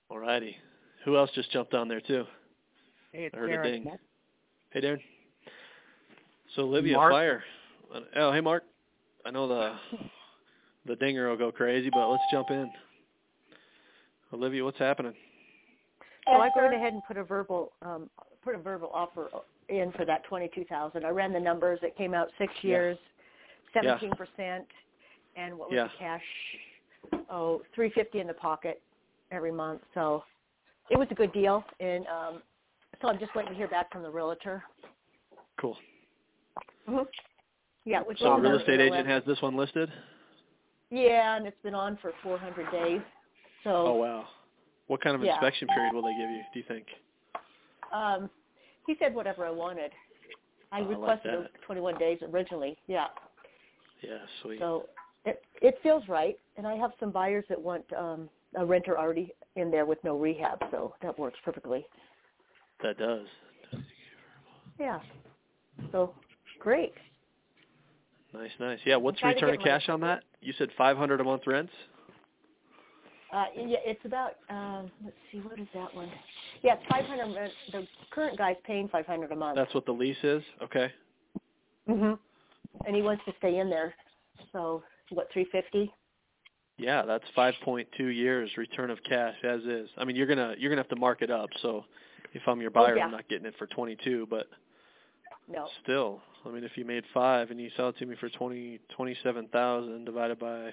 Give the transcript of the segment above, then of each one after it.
All righty. Who else just jumped on there too? Hey, it's I heard Darren. a ding. Hey, Darren. So Olivia, Mark. fire. Oh, hey, Mark. I know the dinger will go crazy, but let's jump in. Olivia, what's happening? So I went ahead and put a verbal offer in for that $22,000. I ran the numbers. It came out 6 years, 17%, and what was the cash? $350 in the pocket every month. So it was a good deal, and so I'm just waiting to hear back from the realtor. Cool. Mm-hmm. Yeah. So the real estate agent has this one listed? Yeah, and it's been on for 400 days. So. Oh wow. What kind of inspection period will they give you, do you think? He said whatever I wanted. I requested 21 days originally. Yeah. Yeah, sweet. So it feels right, and I have some buyers that want a renter already in there with no rehab, so that works perfectly. That does. Yeah. So great. Nice. Yeah, what's return of cash on that? You said $500 a month rents? Yeah, it's about, let's see, what is that one? Yeah, it's $500. The current guy's paying $500 a month. That's what the lease is? Okay. And he wants to stay in there. So, what, $350? Yeah, that's 5.2 years return of cash as is. I mean, you're gonna have to mark it up. So, if I'm your buyer, I'm not getting it for 22, but still, I mean, if you made 5 and you sell it to me for 27,000 divided by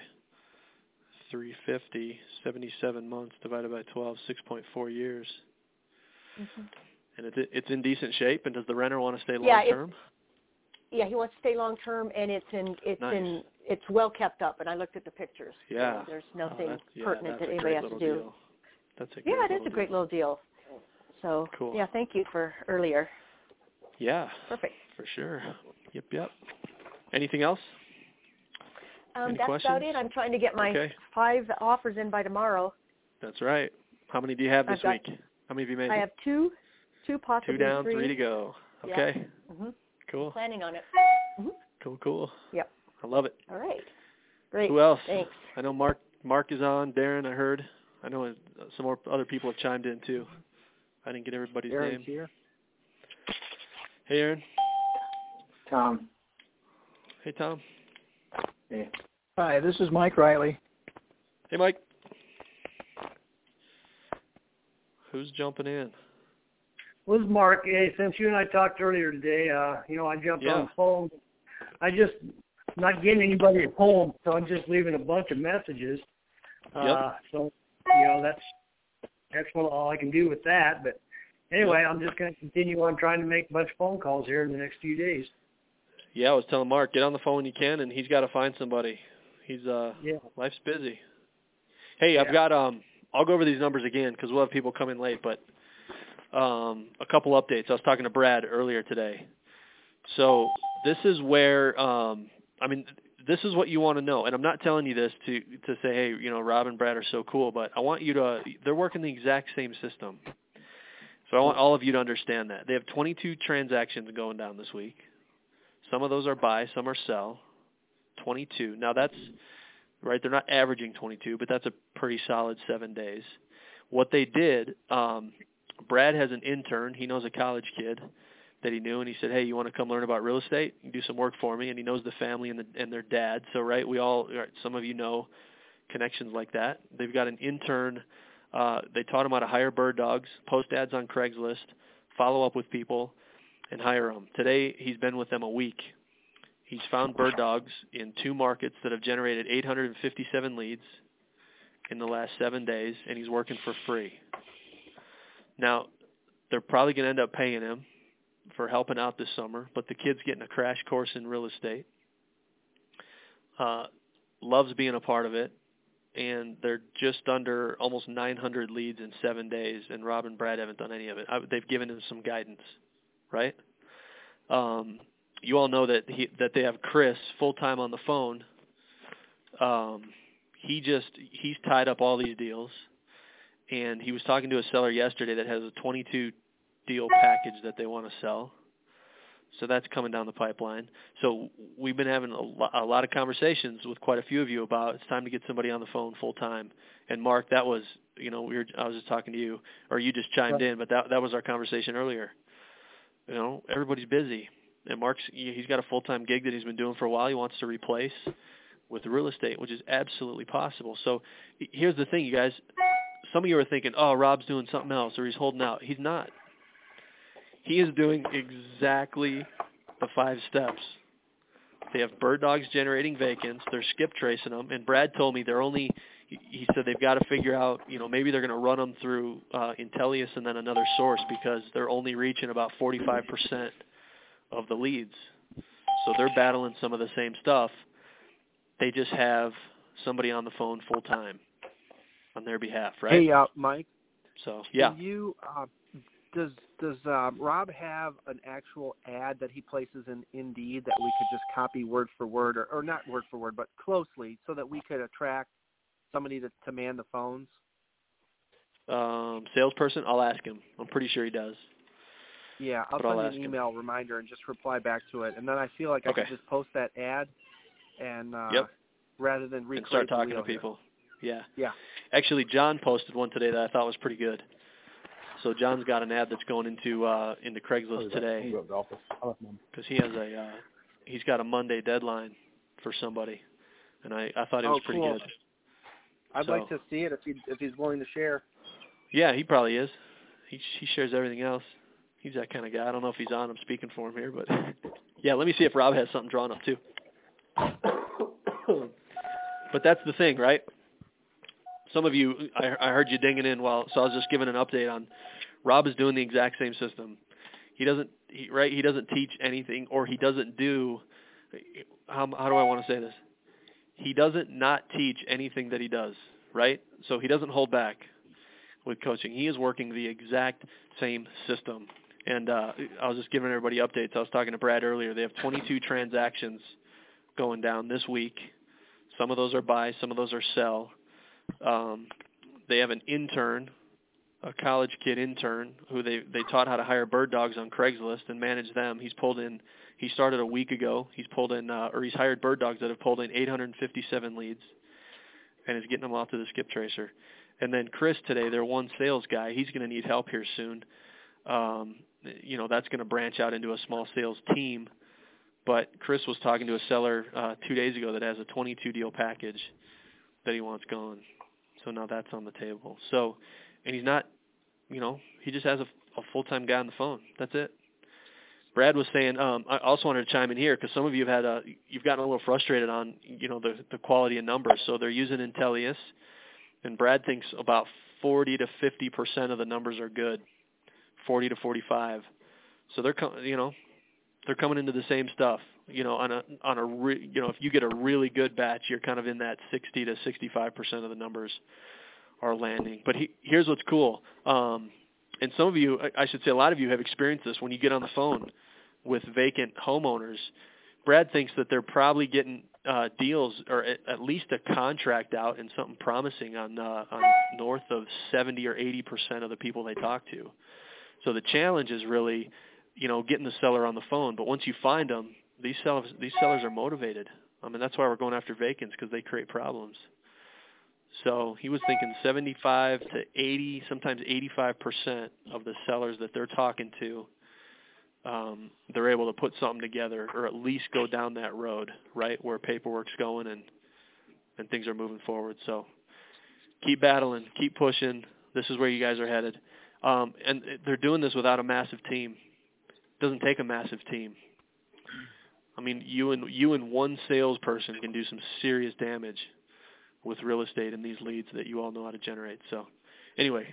350, 77 months divided by 12, 6.4 years. And it's in decent shape. And does the renter want to stay long term? Yeah, he wants to stay long term, and it's well kept up. And I looked at the pictures. Yeah, so there's nothing pertinent that anybody has to do. Deal. That's a it is a great little deal. So cool. Yeah, thank you for earlier. Yeah, perfect for sure. Yep. Anything else? That's questions? about it. I'm trying to get my 5 offers in by tomorrow. That's right. How many do you have this week? How many have you made? I have 2, possibly 2 down, 3. 3 to go. Okay. Cool. I'm planning on it. Cool. Yep. I love it. All right. Great. Who else? Thanks. I know Mark is on. Darren, I heard. I know some more other people have chimed in too. I didn't get everybody's name. Here. Hey, Aaron. Tom. Hey, Tom. Hey. Hi, this is Mike Riley. Hey, Mike. Who's jumping in? Well, this is Mark. Hey, since you and I talked earlier today, I jumped on the phone. I just not getting anybody at home, so I'm just leaving a bunch of messages. So, that's all I can do with that. But anyway, I'm just going to continue on trying to make a bunch of phone calls here in the next few days. Yeah, I was telling Mark, get on the phone when you can, and he's got to find somebody. He's life's busy. Hey, I've got I'll go over these numbers again because we'll have people come in late, but a couple updates. I was talking to Brad earlier today. So this is where this is what you want to know, and I'm not telling you this to say, hey, Rob and Brad are so cool, but I want you to. They're working the exact same system. So I want all of you to understand that. They have 22 transactions going down this week. Some of those are buy, some are sell. 22. Now that's, right, they're not averaging 22, but that's a pretty solid 7 days. What they did, Brad has an intern. He knows a college kid that he knew, and he said, hey, you want to come learn about real estate? You can do some work for me. And he knows the family and their dad. So, right, some of you know connections like that. They've got an intern. They taught him how to hire bird dogs, post ads on Craigslist, follow up with people, and hire them. Today, he's been with them a week. He's found bird dogs in 2 markets that have generated 857 leads in the last 7 days, and he's working for free. Now, they're probably going to end up paying him for helping out this summer, but the kid's getting a crash course in real estate. Loves being a part of it, and they're just under almost 900 leads in 7 days, and Rob and Brad haven't done any of it. They've given him some guidance, right? You all know that they have Chris full-time on the phone. He's tied up all these deals, and he was talking to a seller yesterday that has a 22 deal package that they want to sell. So that's coming down the pipeline. So we've been having a lot of conversations with quite a few of you about it's time to get somebody on the phone full time. And Mark, that was, I was just talking to you, or you just chimed in, but that was our conversation earlier. Everybody's busy. And he's got a full-time gig that he's been doing for a while. He wants to replace with real estate, which is absolutely possible. So here's the thing, you guys. Some of you are thinking, oh, Rob's doing something else or he's holding out. He's not. He is doing exactly the 5 steps. They have bird dogs generating vacants. They're skip tracing them. And Brad told me he said they've got to figure out, maybe they're going to run them through Intellius and then another source because they're only reaching about 45% of the leads. So they're battling some of the same stuff. They just have somebody on the phone full time on their behalf, right? Hey, Mike. So, yeah. Does Rob have an actual ad that he places in Indeed that we could just copy word for word, or not word for word, but closely, so that we could attract somebody to man the phones? Salesperson? I'll ask him. I'm pretty sure he does. Yeah, I'll send you an email reminder and just reply back to it. And then I feel like I could just post that ad and rather than recreate start talking the wheel to people. Here. Yeah. Actually, John posted one today that I thought was pretty good. So John's got an ad that's going into Craigslist today because he's got a Monday deadline for somebody, and I thought it was pretty good. I'd like to see it if he's willing to share. Yeah, he probably is. He shares everything else. He's that kind of guy. I don't know if he's on. I'm speaking for him here, but yeah, let me see if Rob has something drawn up too. But that's the thing, right? Some of you, I heard you dinging in so I was just giving an update on Rob is doing the exact same system. He doesn't teach anything, or he doesn't do, how do I want to say this? He doesn't not teach anything that he does, right? So he doesn't hold back with coaching. He is working the exact same system. And I was just giving everybody updates. I was talking to Brad earlier. They have 22 transactions going down this week. Some of those are buy, some of those are sell. They have an intern, a college kid intern, who they taught how to hire bird dogs on Craigslist and manage them. He started a week ago. He's hired bird dogs that have pulled in 857 leads and is getting them off to the skip tracer. And then Chris today, their one sales guy, he's going to need help here soon. That's going to branch out into a small sales team. But Chris was talking to a seller 2 days ago that has a 22 deal package that he wants going. So now that's on the table. So, and he's not, he just has a full-time guy on the phone. That's it. Brad was saying, I also wanted to chime in here because some of you have you've gotten a little frustrated on, the quality of numbers. So they're using Intellius, and Brad thinks about 40 to 50% of the numbers are good, 40 to 45. So they're coming into the same stuff. If you get a really good batch, you're kind of in that 60 to 65% of the numbers are landing. But here's what's cool. And some of you, I should say a lot of you have experienced this when you get on the phone with vacant homeowners. Brad thinks that they're probably getting deals or at least a contract out and something promising on north of 70 or 80% of the people they talk to. So the challenge is really, getting the seller on the phone. But once you find them, these sellers are motivated. I mean, that's why we're going after vacants, because they create problems. So he was thinking 75 to 80, sometimes 85% of the sellers that they're talking to, they're able to put something together or at least go down that road, right, where paperwork's going and things are moving forward. So keep battling, keep pushing. This is where you guys are headed. And they're doing this without a massive team. It doesn't take a massive team. I mean, you and one salesperson can do some serious damage with real estate and these leads that you all know how to generate. So anyway,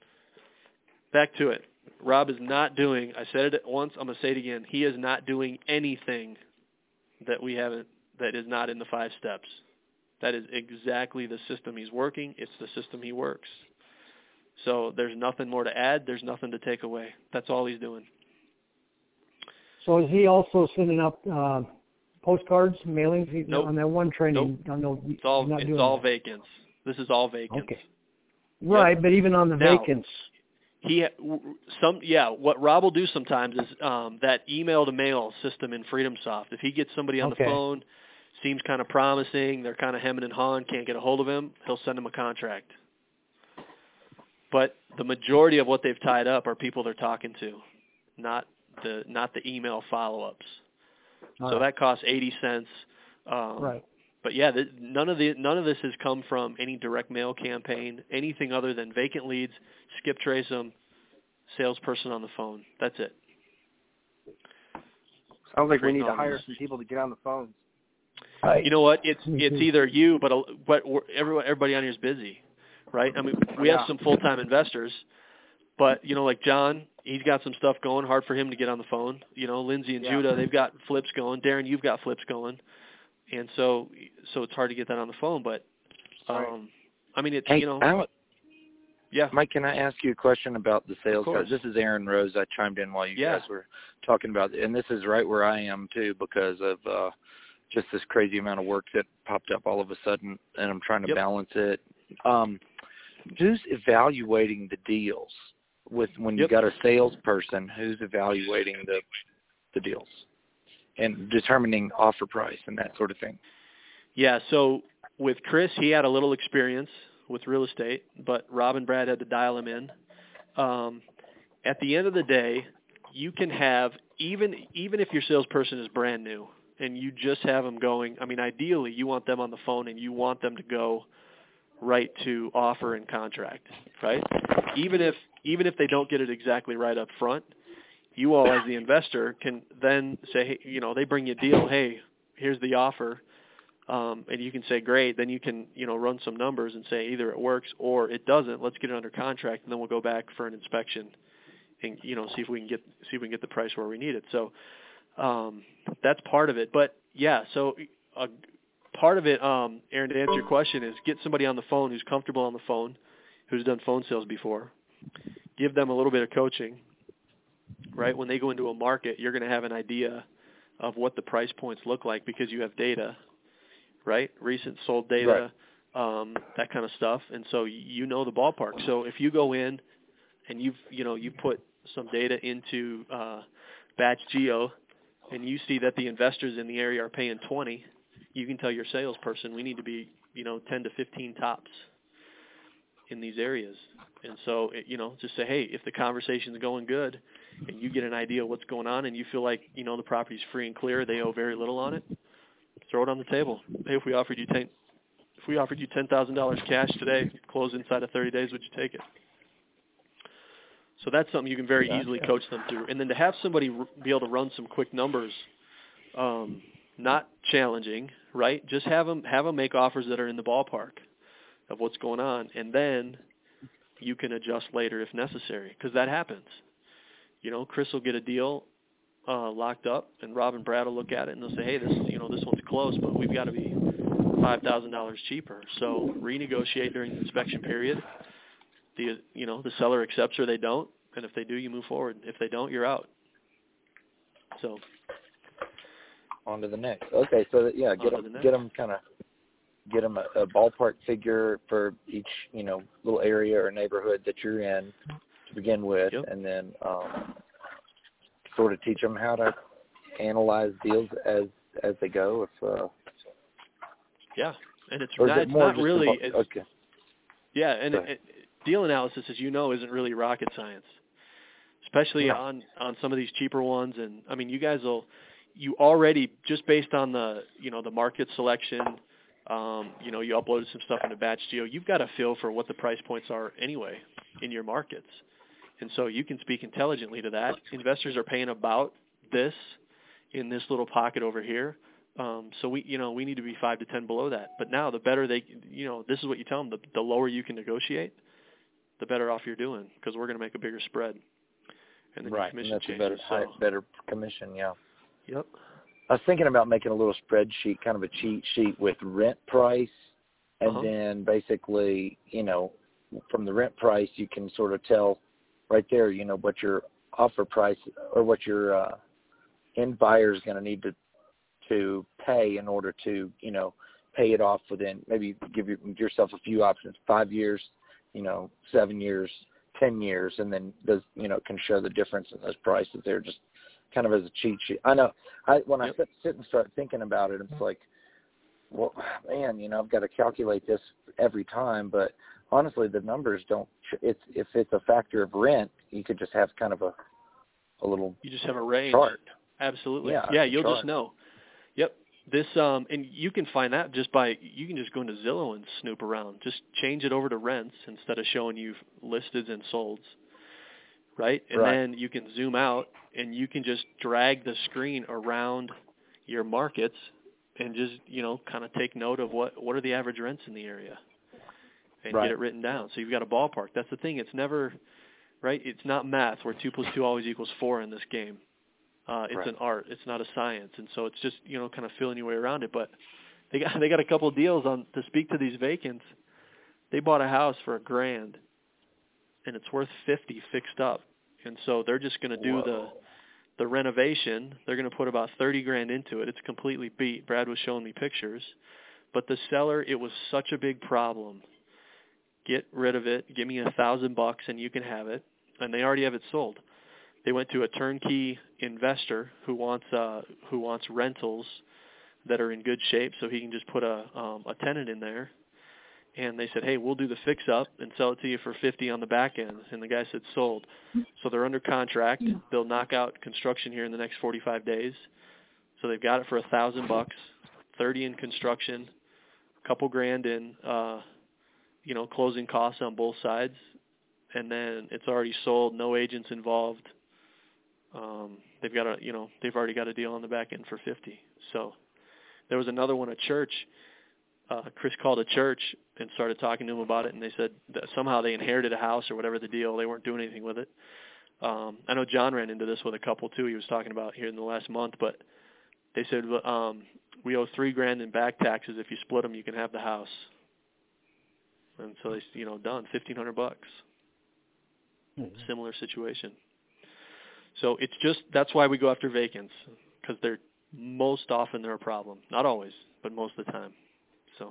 back to it. Rob is not doing, I said it once, I'm going to say it again, he is not doing anything that is not in the 5 steps. That is exactly the system he's working. It's the system he works. So there's nothing more to add. There's nothing to take away. That's all he's doing. So is he also sending up postcards, mailings? Nope. On that one training, nope. I know it's all vacants. This is all vacants. Okay. Right, but even on the vacants. What Rob will do sometimes is that email to mail system in FreedomSoft. If he gets somebody on the phone, seems kind of promising, they're kind of hemming and hawing, can't get a hold of him, he'll send them a contract. But the majority of what they've tied up are people they're talking to, not the email follow-ups. So that costs 80 cents. Right. But yeah, none of this has come from any direct mail campaign, anything other than vacant leads, skip trace them, salesperson on the phone. That's it. Sounds like we need to hire some people to get on the phones. You know what? It's either you, but everybody on here is busy, right? I mean, we have some full-time investors, but like John, he's got some stuff going. Hard for him to get on the phone. Lindsay and Judah, they've got flips going. Darren, you've got flips going. And so it's hard to get that on the phone, but I mean, it's Mike, can I ask you a question about the sales guys? This is Aaron Rose. I chimed in while you guys were talking about it, and this is right where I am too because of just this crazy amount of work that popped up all of a sudden, and I'm trying to balance it. Who's evaluating the deals when you got a salesperson? Who's evaluating the deals and determining offer price and that sort of thing? Yeah, so with Chris, he had a little experience with real estate, but Rob and Brad had to dial him in. At the end of the day, you can have, even if your salesperson is brand new and you just have them going, I mean, ideally you want them on the phone and you want them to go right to offer and contract, right? Even if they don't get it exactly right up front, you all as the investor can then say, hey, they bring you a deal, hey, here's the offer, and you can say, great, then you can, run some numbers and say either it works or it doesn't, let's get it under contract, and then we'll go back for an inspection and, see if we can get the price where we need it. So that's part of it. But, yeah, so part of it, Aaron, to answer your question, is get somebody on the phone who's comfortable on the phone, who's done phone sales before, give them a little bit of coaching. Right, when they go into a market, you're going to have an idea of what the price points look like because you have data, right? Recent sold data, that kind of stuff, and so the ballpark. So if you go in and you put some data into Batch Geo, and you see that the investors in the area are paying 20, you can tell your salesperson we need to be 10 to 15 tops in these areas. And so, just say, hey, if the conversation's going good and you get an idea of what's going on and you feel like, the property's free and clear, they owe very little on it, throw it on the table. Hey, if we offered you $10,000 cash today, close inside of 30 days, would you take it? So that's something you can very easily coach them through. And then to have somebody be able to run some quick numbers, not challenging, right? Just have them make offers that are in the ballpark of what's going on, and then you can adjust later if necessary, because that happens. Chris will get a deal locked up, and Rob and Brad will look at it, and they'll say, hey, this one's close, but we've got to be $5,000 cheaper. So renegotiate during the inspection period. The seller accepts or they don't, and if they do, you move forward. If they don't, you're out. So on to the next. Okay, so get them a ballpark figure for each, little area or neighborhood that you're in to begin with, and then sort of teach them how to analyze deals as they go. And it's not really. Okay. Yeah, and deal analysis, as you know, isn't really rocket science, especially on some of these cheaper ones. And I mean, you already, just based on the the market selection. You uploaded some stuff into Batch Geo. You've got a feel for what the price points are anyway in your markets. And so you can speak intelligently to that. Investors are paying about this in this little pocket over here. So we need to be 5 to 10 below that. But now the better this is what you tell them, the lower you can negotiate, the better off you're doing, because we're going to make a bigger spread. And then your commission changes. Better commission, yeah. Yep. I was thinking about making a little spreadsheet, kind of a cheat sheet with rent price, and then basically, from the rent price, you can sort of tell right there, what your offer price or what your end buyer is going to need to pay in order to, pay it off within, maybe give yourself a few options, 5 years, 7 years, 10 years, and then does can show the difference in those prices. They're just kind of as a cheat sheet. I know. When I sit and start thinking about it, it's like, well, man, I've got to calculate this every time. But honestly, the numbers don't. If it's a factor of rent, you could just have kind of a little. You just have a range. Chart. Absolutely. Yeah, you'll chart. just know. Yep. This and you can find that you can just go into Zillow and snoop around. Just change it over to rents instead of showing you listeds and solds. Right? And then you can zoom out and you can just drag the screen around your markets and just, kind of take note of what are the average rents in the area and get it written down. So you've got a ballpark. That's the thing. It's never, right? It's not math where 2 + 2 always equals 4 in this game. It's an art. It's not a science. And so it's just, kind of feeling your way around it. But they got a couple of deals to speak to these vacants. They bought a house for $1,000 and it's worth $50 fixed up. And so they're just going to do the renovation. They're going to put about $30,000 into it. It's completely beat. Brad was showing me pictures. But the seller, it was such a big problem. Get rid of it. Give me $1,000 and you can have it. And they already have it sold. They went to a turnkey investor who wants rentals that are in good shape, so he can just put a tenant in there. And they said, hey, we'll do the fix-up and sell it to you for $50 on the back end. And the guy said, sold. So they're under contract. They'll knock out construction here in the next 45 days. So they've got it for $1,000, $30 in construction, a couple grand in, closing costs on both sides. And then it's already sold, no agents involved. They've got they've already got a deal on the back end for $50. So there was another one, a church. Chris called a church and started talking to him about it, and they said that somehow they inherited a house or whatever the deal. They weren't doing anything with it. I know John ran into this with a couple too. He was talking about here in the last month, but they said we owe $3,000 in back taxes. If you split them, you can have the house. And so they, done $1,500. Mm-hmm. Similar situation. So it's just that's why we go after vacants, because they're most often they're a problem. Not always, but most of the time. So,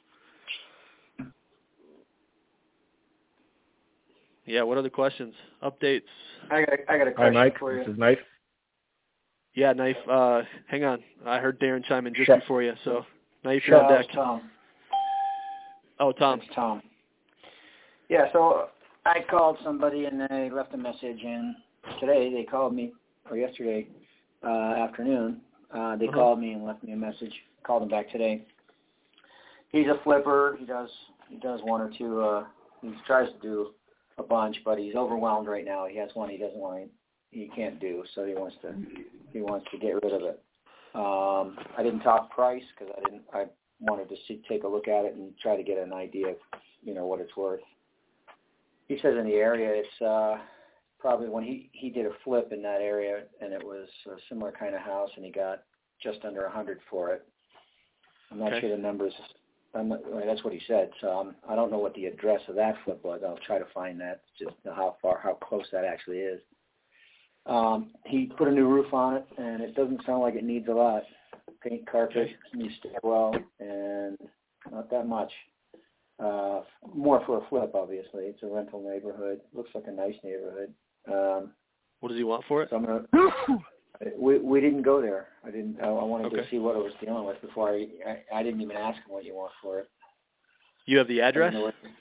yeah. What other questions? Updates? I got a question. Hi, Mike. For you. This is Knife. Yeah, Knife. Hang on. I heard Darren chime in just before you. So, Knife, you're on deck. Tom. Oh, Tom. It's Tom. Yeah. So I called somebody and they left a message, and today they called me, or yesterday afternoon. They called me and left me a message. Called them back today. He's a flipper. He does one or two. He tries to do a bunch, but he's overwhelmed right now. He has one he can't do, so he wants to get rid of it. I didn't talk price because I wanted to take a look at it and try to get an idea of what it's worth. He says in the area it's probably when he did a flip in that area, and it was a similar kind of house, and he got just under $100 for it. I'm not sure the numbers. That's what he said. So I don't know what the address of that flip was. I'll try to find that, just how close that actually is. He put a new roof on it, and it doesn't sound like it needs a lot. Paint, carpet, new stairwell, and not that much. More for a flip, obviously. It's a rental neighborhood. Looks like a nice neighborhood. What does he want for it? So we didn't go there. I wanted to see what I was dealing with before I didn't even ask him what you want for it. You have the address?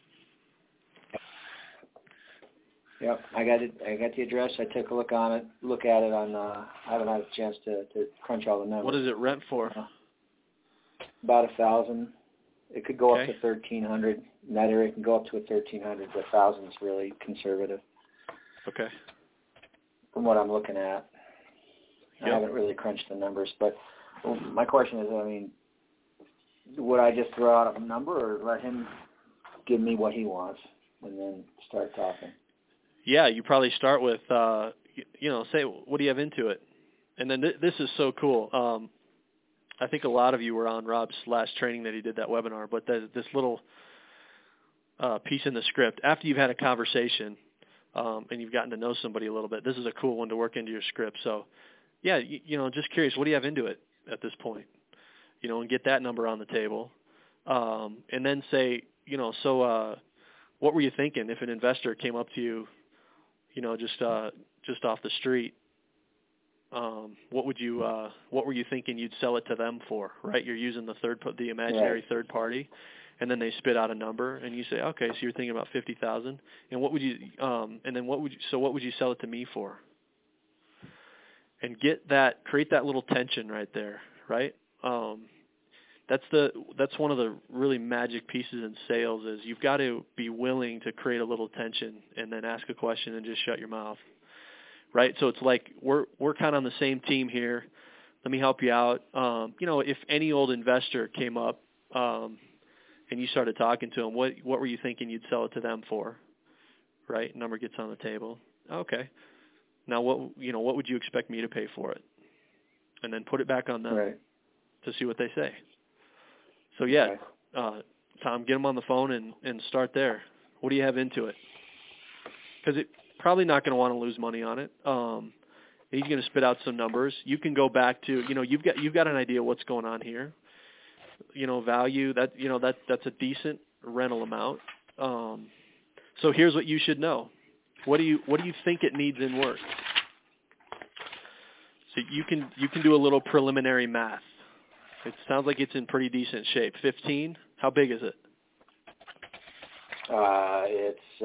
Yep, I got it. I got the address. I took a look at it on. I haven't had a chance to crunch all the numbers. What does it rent for? About $1,000. It could go up to $1,300. In that area, it can go up to $1,300. But $1,000 is really conservative. Okay. From what I'm looking at, I haven't really crunched the numbers. But my question is, would I just throw out a number or let him give me what he wants and then start talking? Yeah, you probably start with, say, what do you have into it? And then this is so cool. I think a lot of you were on Rob's last training that he did that webinar, but this little piece in the script, after you've had a conversation and you've gotten to know somebody a little bit, this is a cool one to work into your script. So, yeah, just curious, what do you have into it at this point? And get that number on the table. And then say, what were you thinking if an investor came up to you, just off the street? What were you thinking you'd sell it to them for? Right, you're using the imaginary third party, and then they spit out a number, and you say, okay, so you're thinking about 50,000, and what would you sell it to me for? And create that little tension right there, right? That's one of the really magic pieces in sales is you've got to be willing to create a little tension and then ask a question and just shut your mouth, right? So it's like we're kind of on the same team here. Let me help you out. If any old investor came up and you started talking to them, what were you thinking you'd sell it to them for, right? Number gets on the table. Okay. Now what would you expect me to pay for it? And then put it back on them to see what they say. So Tom, get them on the phone and start there. What do you have into it? Because it's probably not going to want to lose money on it. He's going to spit out some numbers. You can go back to, you've got an idea what's going on here. Value that's a decent rental amount. So here's what you should know. What do you think it needs in work? So you can do a little preliminary math. It sounds like it's in pretty decent shape. 15? How big is it? It's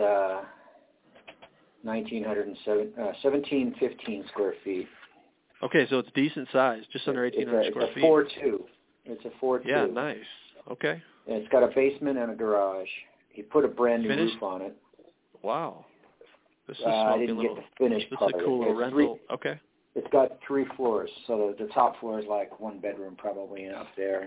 1,715 square feet. Okay, so it's decent size, just under 1,800 square feet. It's a 4.2. Yeah, nice. Okay. And it's got a basement and a garage. He put a brand new roof on it. Wow. This is I didn't get the finished part. This is a cool little rental. Okay. It's got 3 floors, so the top floor is like 1 bedroom probably up there.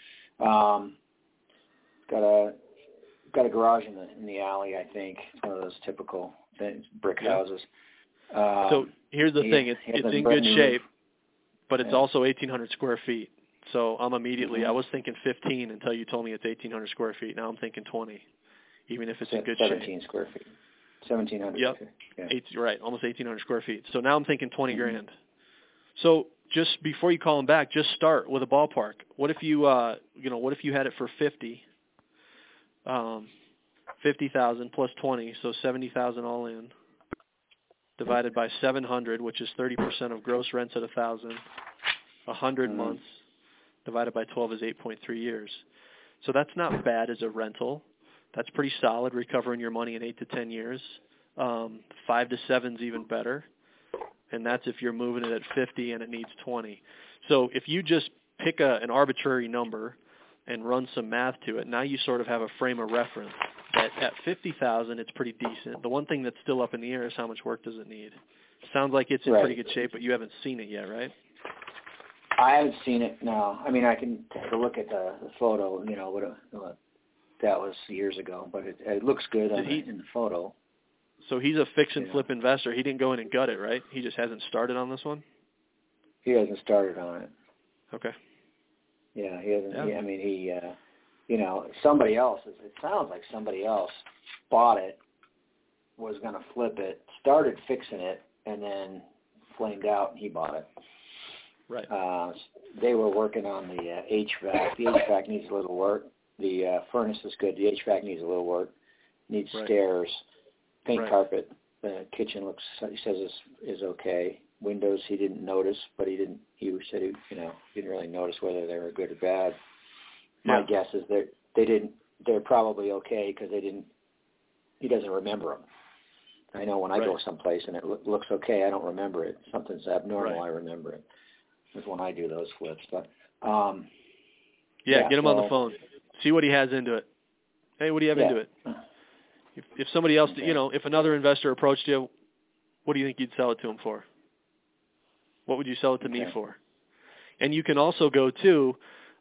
Got a garage in the alley, I think. One of those typical brick houses. So here's the thing: it's in good shape, but it's also 1,800 square feet. So I'm immediately I was thinking 15 until you told me it's 1,800 square feet. Now I'm thinking 20, even if it's in good 17 square feet. 1,700. Yep. Right, almost 1,800 square feet. So now I'm thinking 20 grand. So just before you call them back, just start with a ballpark. What if you, what if you had it for 50? 50,000 plus 20, so 70,000 all in, divided by 700, which is 30% of gross rents at 1,000. 100 months divided by 12 is 8.3 years. So that's not bad as a rental. That's pretty solid, recovering your money in 8 to 10 years. 5 to 7 is even better, and that's if you're moving it at 50 and it needs 20. So if you just pick an arbitrary number and run some math to it, now you sort of have a frame of reference that at 50,000 it's pretty decent. The one thing that's still up in the air is how much work does it need. Sounds like it's in pretty good shape, but you haven't seen it yet, right? I haven't seen it, no. I mean, I can take a look at the photo, that was years ago, but it looks good in the photo. So he's a fix and flip investor. He didn't go in and gut it, right? He just hasn't started on this one? He hasn't started on it. Okay. Yeah, he hasn't. Somebody else, it sounds like somebody else bought it, was going to flip it, started fixing it, and then flamed out, and he bought it. Right. They were working on the HVAC. The HVAC needs a little work. The furnace is good. The HVAC needs a little work. Needs stairs, paint carpet. The kitchen looks, he says, is okay. Windows he didn't notice, but he said he didn't really notice whether they were good or bad. My guess is they're probably okay because he doesn't remember them. I know when I go someplace and it looks okay, I don't remember it. Something's abnormal, I remember it. Is when I do those flips. But get him on the phone. See what he has into it. Hey, what do you have into it? If somebody else, if another investor approached you, what do you think you'd sell it to him for? What would you sell it to me for? And you can also go to,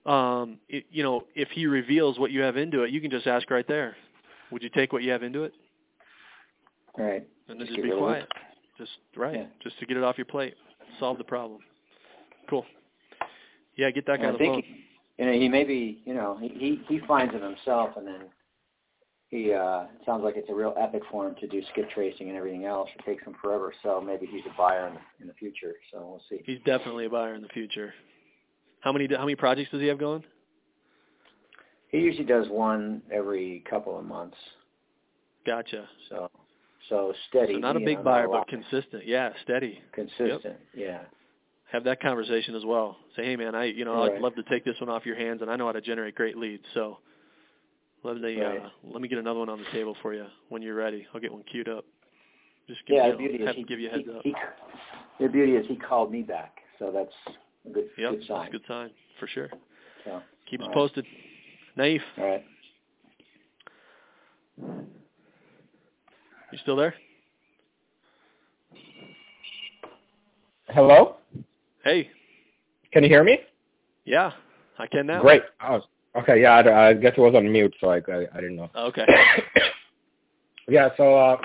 if he reveals what you have into it, you can just ask right there. Would you take what you have into it? Right. And then just be quiet. Just to get it off your plate. Solve the problem. Cool. Yeah, get that guy on the phone. He may be, he finds it himself, and then it sounds like it's a real epic for him to do skip tracing and everything else. It takes him forever, so maybe he's a buyer in the future. So we'll see. He's definitely a buyer in the future. How many projects does he have going? He usually does one every couple of months. Gotcha. So steady. So not a big buyer, but consistent. Yeah, steady. Consistent. Yeah. Have that conversation as well. Say, hey man, I'd love to take this one off your hands, and I know how to generate great leads. So let me get another one on the table for you when you're ready. I'll get one queued up. Just give you a heads up. The beauty is he called me back, so that's a good sign. That's a good sign for sure. So keep us posted. Naif. All right. You still there? Hello? Hey. Can you hear me? Yeah, I can now. Great. Oh, okay, yeah, I guess it was on mute, so I didn't know. Okay. Yeah, so,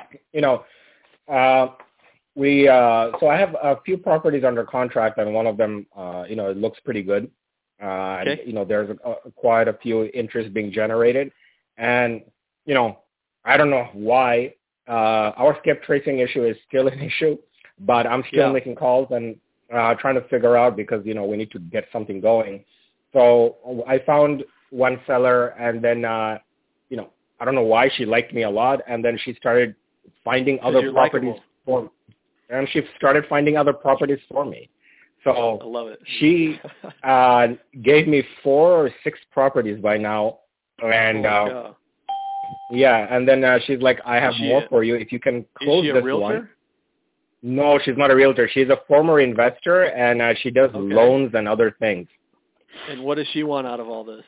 so I have a few properties under contract, and one of them, it looks pretty good. Okay. And, there's quite a few interest being generated. And, I don't know why our skip tracing issue is still an issue, but I'm still making calls and trying to figure out because, we need to get something going. So I found one seller, and then, I don't know why she liked me a lot, and then she started finding other properties for me. And she started finding other properties for me. So I love it. She gave me 4 or 6 properties by now, and and then she's like, I have more for you if you can close this one. No, she's not a realtor. She's a former investor, and she does loans and other things. And what does she want out of all this?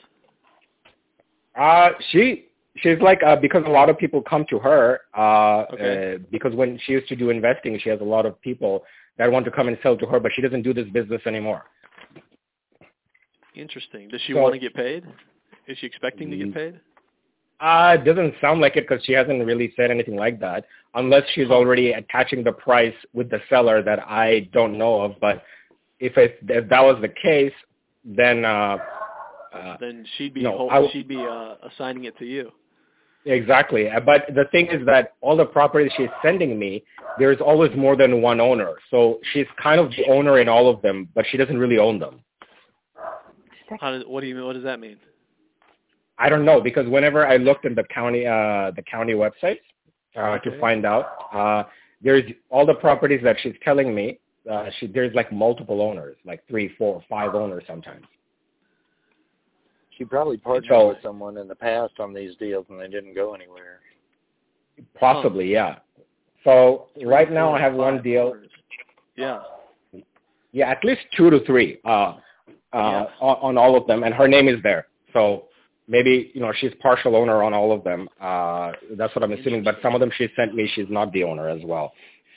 She's like, because a lot of people come to her, because when she used to do investing, she has a lot of people that want to come and sell to her, but she doesn't do this business anymore. Interesting. Does she want to get paid? Is she expecting to get paid? It doesn't sound like it because she hasn't really said anything like that, unless she's already attaching the price with the seller that I don't know of. But if that was the case, then she'd be assigning it to you. Exactly. But the thing is that all the properties she's sending me, there's always more than one owner. So she's kind of the owner in all of them, but she doesn't really own them. What do you mean? What does that mean? I don't know, because whenever I looked at the county websites to find out, there's all the properties that she's telling me, there's like multiple owners, like 3, 4, 5 owners sometimes. She probably partnered with someone in the past on these deals and they didn't go anywhere. Possibly, yeah. So right now I have one deal. Owners. Yeah. Yeah, at least 2 to 3 on all of them, and her name is there. So maybe, she's partial owner on all of them. That's what I'm assuming. But some of them she sent me, she's not the owner as well.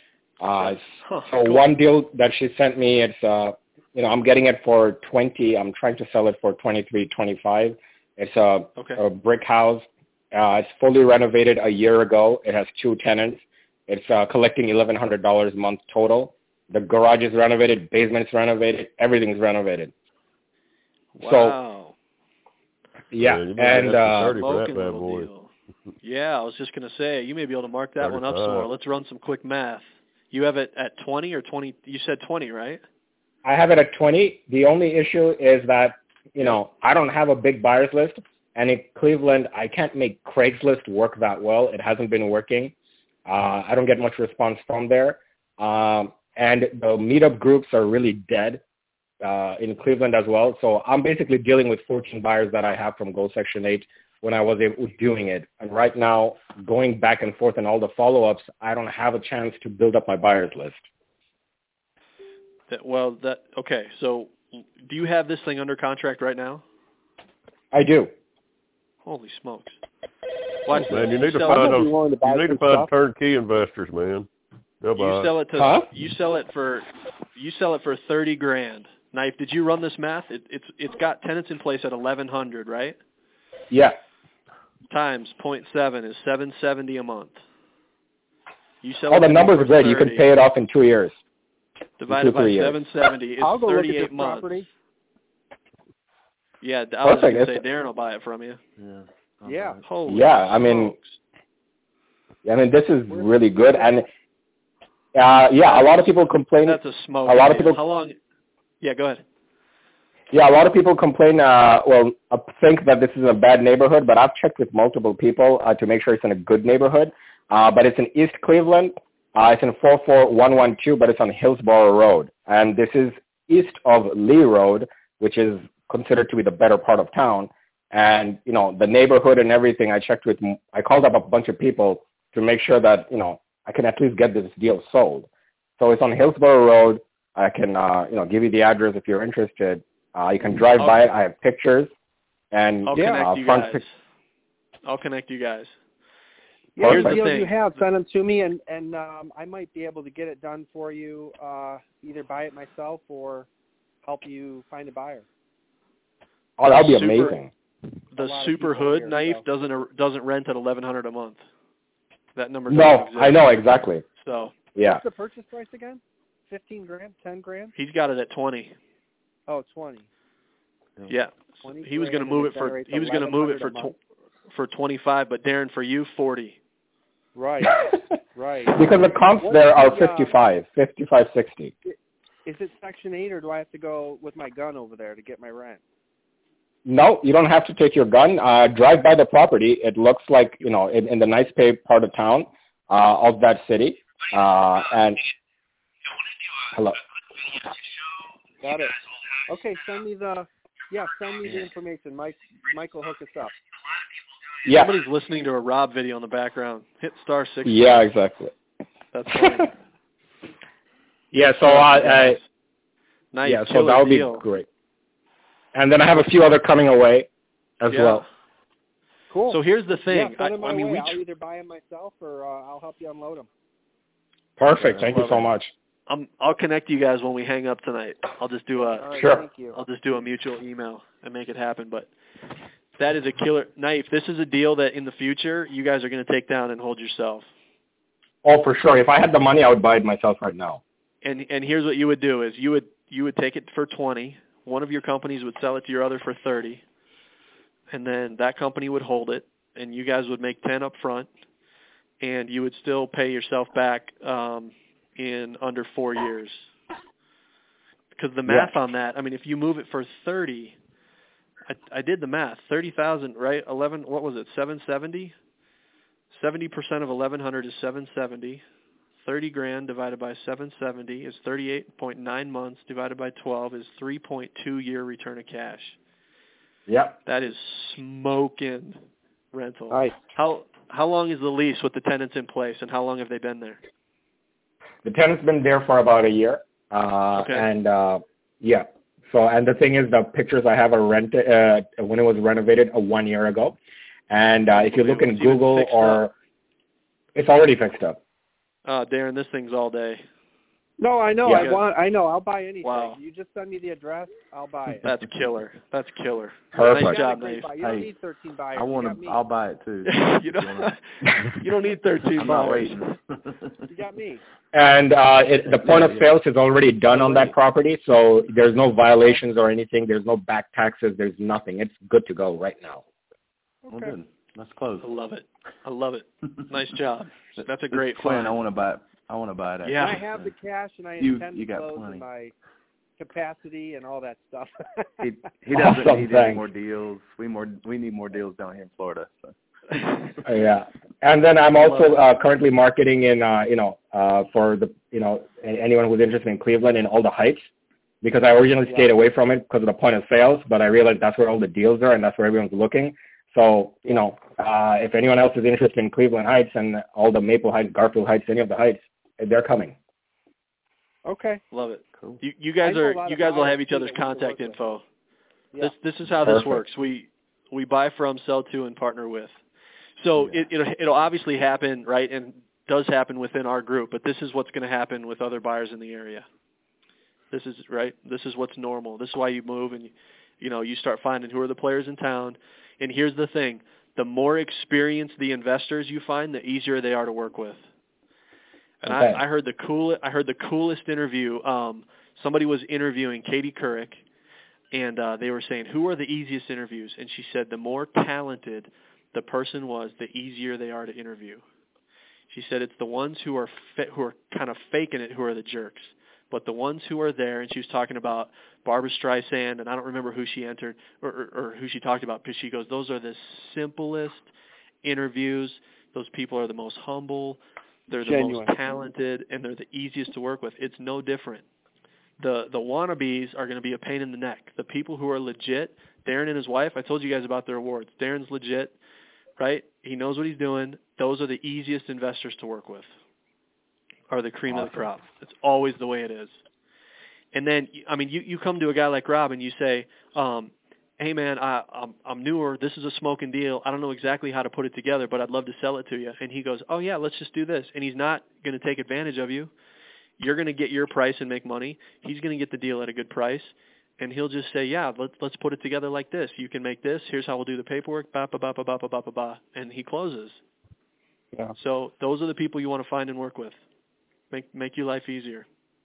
So one deal that she sent me, it's I'm getting it for 20. I'm trying to sell it for 23, 25. It's a brick house. It's fully renovated a year ago. It has 2 tenants. It's collecting $1,100 a month total. The garage is renovated, basement's renovated, everything's renovated. Wow. So, yeah, and for that bad boy. Yeah, I was just gonna say you may be able to mark that one up some more. Let's run some quick math. You have it at 20 or 20? You said 20, right? I have it at 20. The only issue is that, I don't have a big buyers list. And in Cleveland, I can't make Craigslist work that well. It hasn't been working. I don't get much response from there. And the meetup groups are really dead in Cleveland as well. So I'm basically dealing with 14 buyers that I have from Go Section 8 when I was doing it. And right now, going back and forth and all the follow-ups, I don't have a chance to build up my buyers list. Okay. So do you have this thing under contract right now? I do. Holy smokes. Man, you need to find turnkey investors, man. You sell it for $30,000. Knife, did you run this math? It's got tenants in place at $1,100, right? Yeah. Times 0.7 is $770 a month. You sell the numbers are great. You can pay it off in 2 years. Divided by 770 is 38 months. Property. Yeah, I was going to say Darren will buy it from you. Yeah. Holy I mean, this is really good, and a lot of people complain. That's a smoke. A lot of people. How long? Yeah, go ahead. Yeah, a lot of people complain. Think that this is a bad neighborhood, but I've checked with multiple people to make sure it's in a good neighborhood. but it's in East Cleveland. It's in 44112, but it's on Hillsborough Road. And this is east of Lee Road, which is considered to be the better part of town. And, the neighborhood and everything, I called up a bunch of people to make sure that, I can at least get this deal sold. So it's on Hillsborough Road. I can, give you the address if you're interested. You can drive by it. I have pictures. And I'll connect you guys. I'll connect you guys. Yeah, here's the deals you have, send them to me, and I might be able to get it done for you, either buy it myself or help you find a buyer. Oh, that'd be amazing. The Super Hood knife doesn't rent at $1,100 a month. That number doesn't exist. I know exactly. So yeah. What's the purchase price again? $15,000, $10,000? He's got it at 20. Oh, 20. Yeah. He was going to move it for. He was going to move it for 25, but Darren, for you, 40. Right. Right. Because the comps there are 55, 60. Is it Section 8, or do I have to go with my gun over there to get my rent? No, you don't have to take your gun. Drive by the property. It looks like, in the nice paved part of town of that city. And hello. Got it. Okay, send me the information. Mike will hook us up. Yeah. Somebody's listening to a Rob video in the background. Hit *6. Yeah, exactly. That's funny. Yeah, so nice. Yeah, so that would be great. And then I have a few other coming away as well. Cool. So here's the thing. Yeah, I'll either buy them myself or I'll help you unload them. Perfect. Thank you so much. I'll connect you guys when we hang up tonight. I'll just do I'll just do a mutual email and make it happen. But that is a killer knife. This is a deal that in the future you guys are going to take down and hold yourself. Oh, for sure. If I had the money, I would buy it myself right now. And here's what you would do: is you would take it for 20. One of your companies would sell it to your other for 30, and then that company would hold it, and you guys would make 10 up front, and you would still pay yourself back in under 4 years. Because the math on that, I mean, if you move it for 30, I did the math. 30,000, right? 11. What was it? 770. 70% of 1,100 is 770. 30 grand divided by 770 is 38.9 months divided by 12 is 3.2 year return of cash. Yep. That is smoking rental. Nice. How long is the lease with the tenants in place, and how long have they been there? The tenant's been there for about a year. Okay. And yeah. So, and the thing is, the pictures I have are rented when it was renovated 1 year ago. And if you look in Google it's already fixed up. Darren, this thing's all day. No, I know. Yeah. I know. I'll buy anything. Wow. You just send me the address. I'll buy it. That's killer. Perfect. Nice job, Nate. You don't need 13 buyers. I'll buy it too. you don't need 13 buyers. You got me. And the point of sales is already done on that property, so there's no violations or anything. There's no back taxes. There's nothing. It's good to go right now. Okay. Well, good. Let's close. I love it. Nice job. That's a great plan. find. I want to buy it. Yeah. I have the cash, and I intend to close in my capacity and all that stuff. He doesn't need any more deals. We need more deals down here in Florida. So. Yeah, and then I'm also currently marketing in for the anyone who's interested in Cleveland in all the Heights, because I originally stayed away from it because of the point of sales, but I realized that's where all the deals are and that's where everyone's looking. So if anyone else is interested in Cleveland Heights and all the Maple Heights, Garfield Heights, any of the Heights, they're coming. Okay. Love it. Cool. You guys will have each other's contact info. Yeah. This is how this works. We buy from, sell to, and partner with. So it'll obviously happen, right, and does happen within our group, but this is what's going to happen with other buyers in the area. This is right. This is what's normal. This is why you move and you start finding who are the players in town. And here's the thing: the more experienced the investors you find, the easier they are to work with. And okay. I heard the coolest interview. Somebody was interviewing Katie Couric, and they were saying, who are the easiest interviews? And she said the more talented the person was, the easier they are to interview. She said it's the ones who are kind of faking it who are the jerks. But the ones who are there, and she was talking about Barbra Streisand, and I don't remember who she entered or who she talked about, but she goes, those are the simplest interviews. Those people are the most humble. They're the Genuine. most talented, and they're the easiest to work with. It's no different. The wannabes are going to be a pain in the neck. The people who are legit, Darren and his wife, I told you guys about their awards. Darren's legit, right? He knows what he's doing. Those are the easiest investors to work with, are the cream of the crop. It's always the way it is. And then, I mean, you come to a guy like Rob and you say, hey, man, I'm newer. This is a smoking deal. I don't know exactly how to put it together, but I'd love to sell it to you. And he goes, oh, yeah, let's just do this. And he's not going to take advantage of you. You're going to get your price and make money. He's going to get the deal at a good price. And he'll just say, yeah, let's put it together like this. You can make this. Here's how we'll do the paperwork. Ba, ba, ba, ba, ba, ba, ba, ba, ba. And he closes. Yeah. So those are the people you want to find and work with. Make your life easier.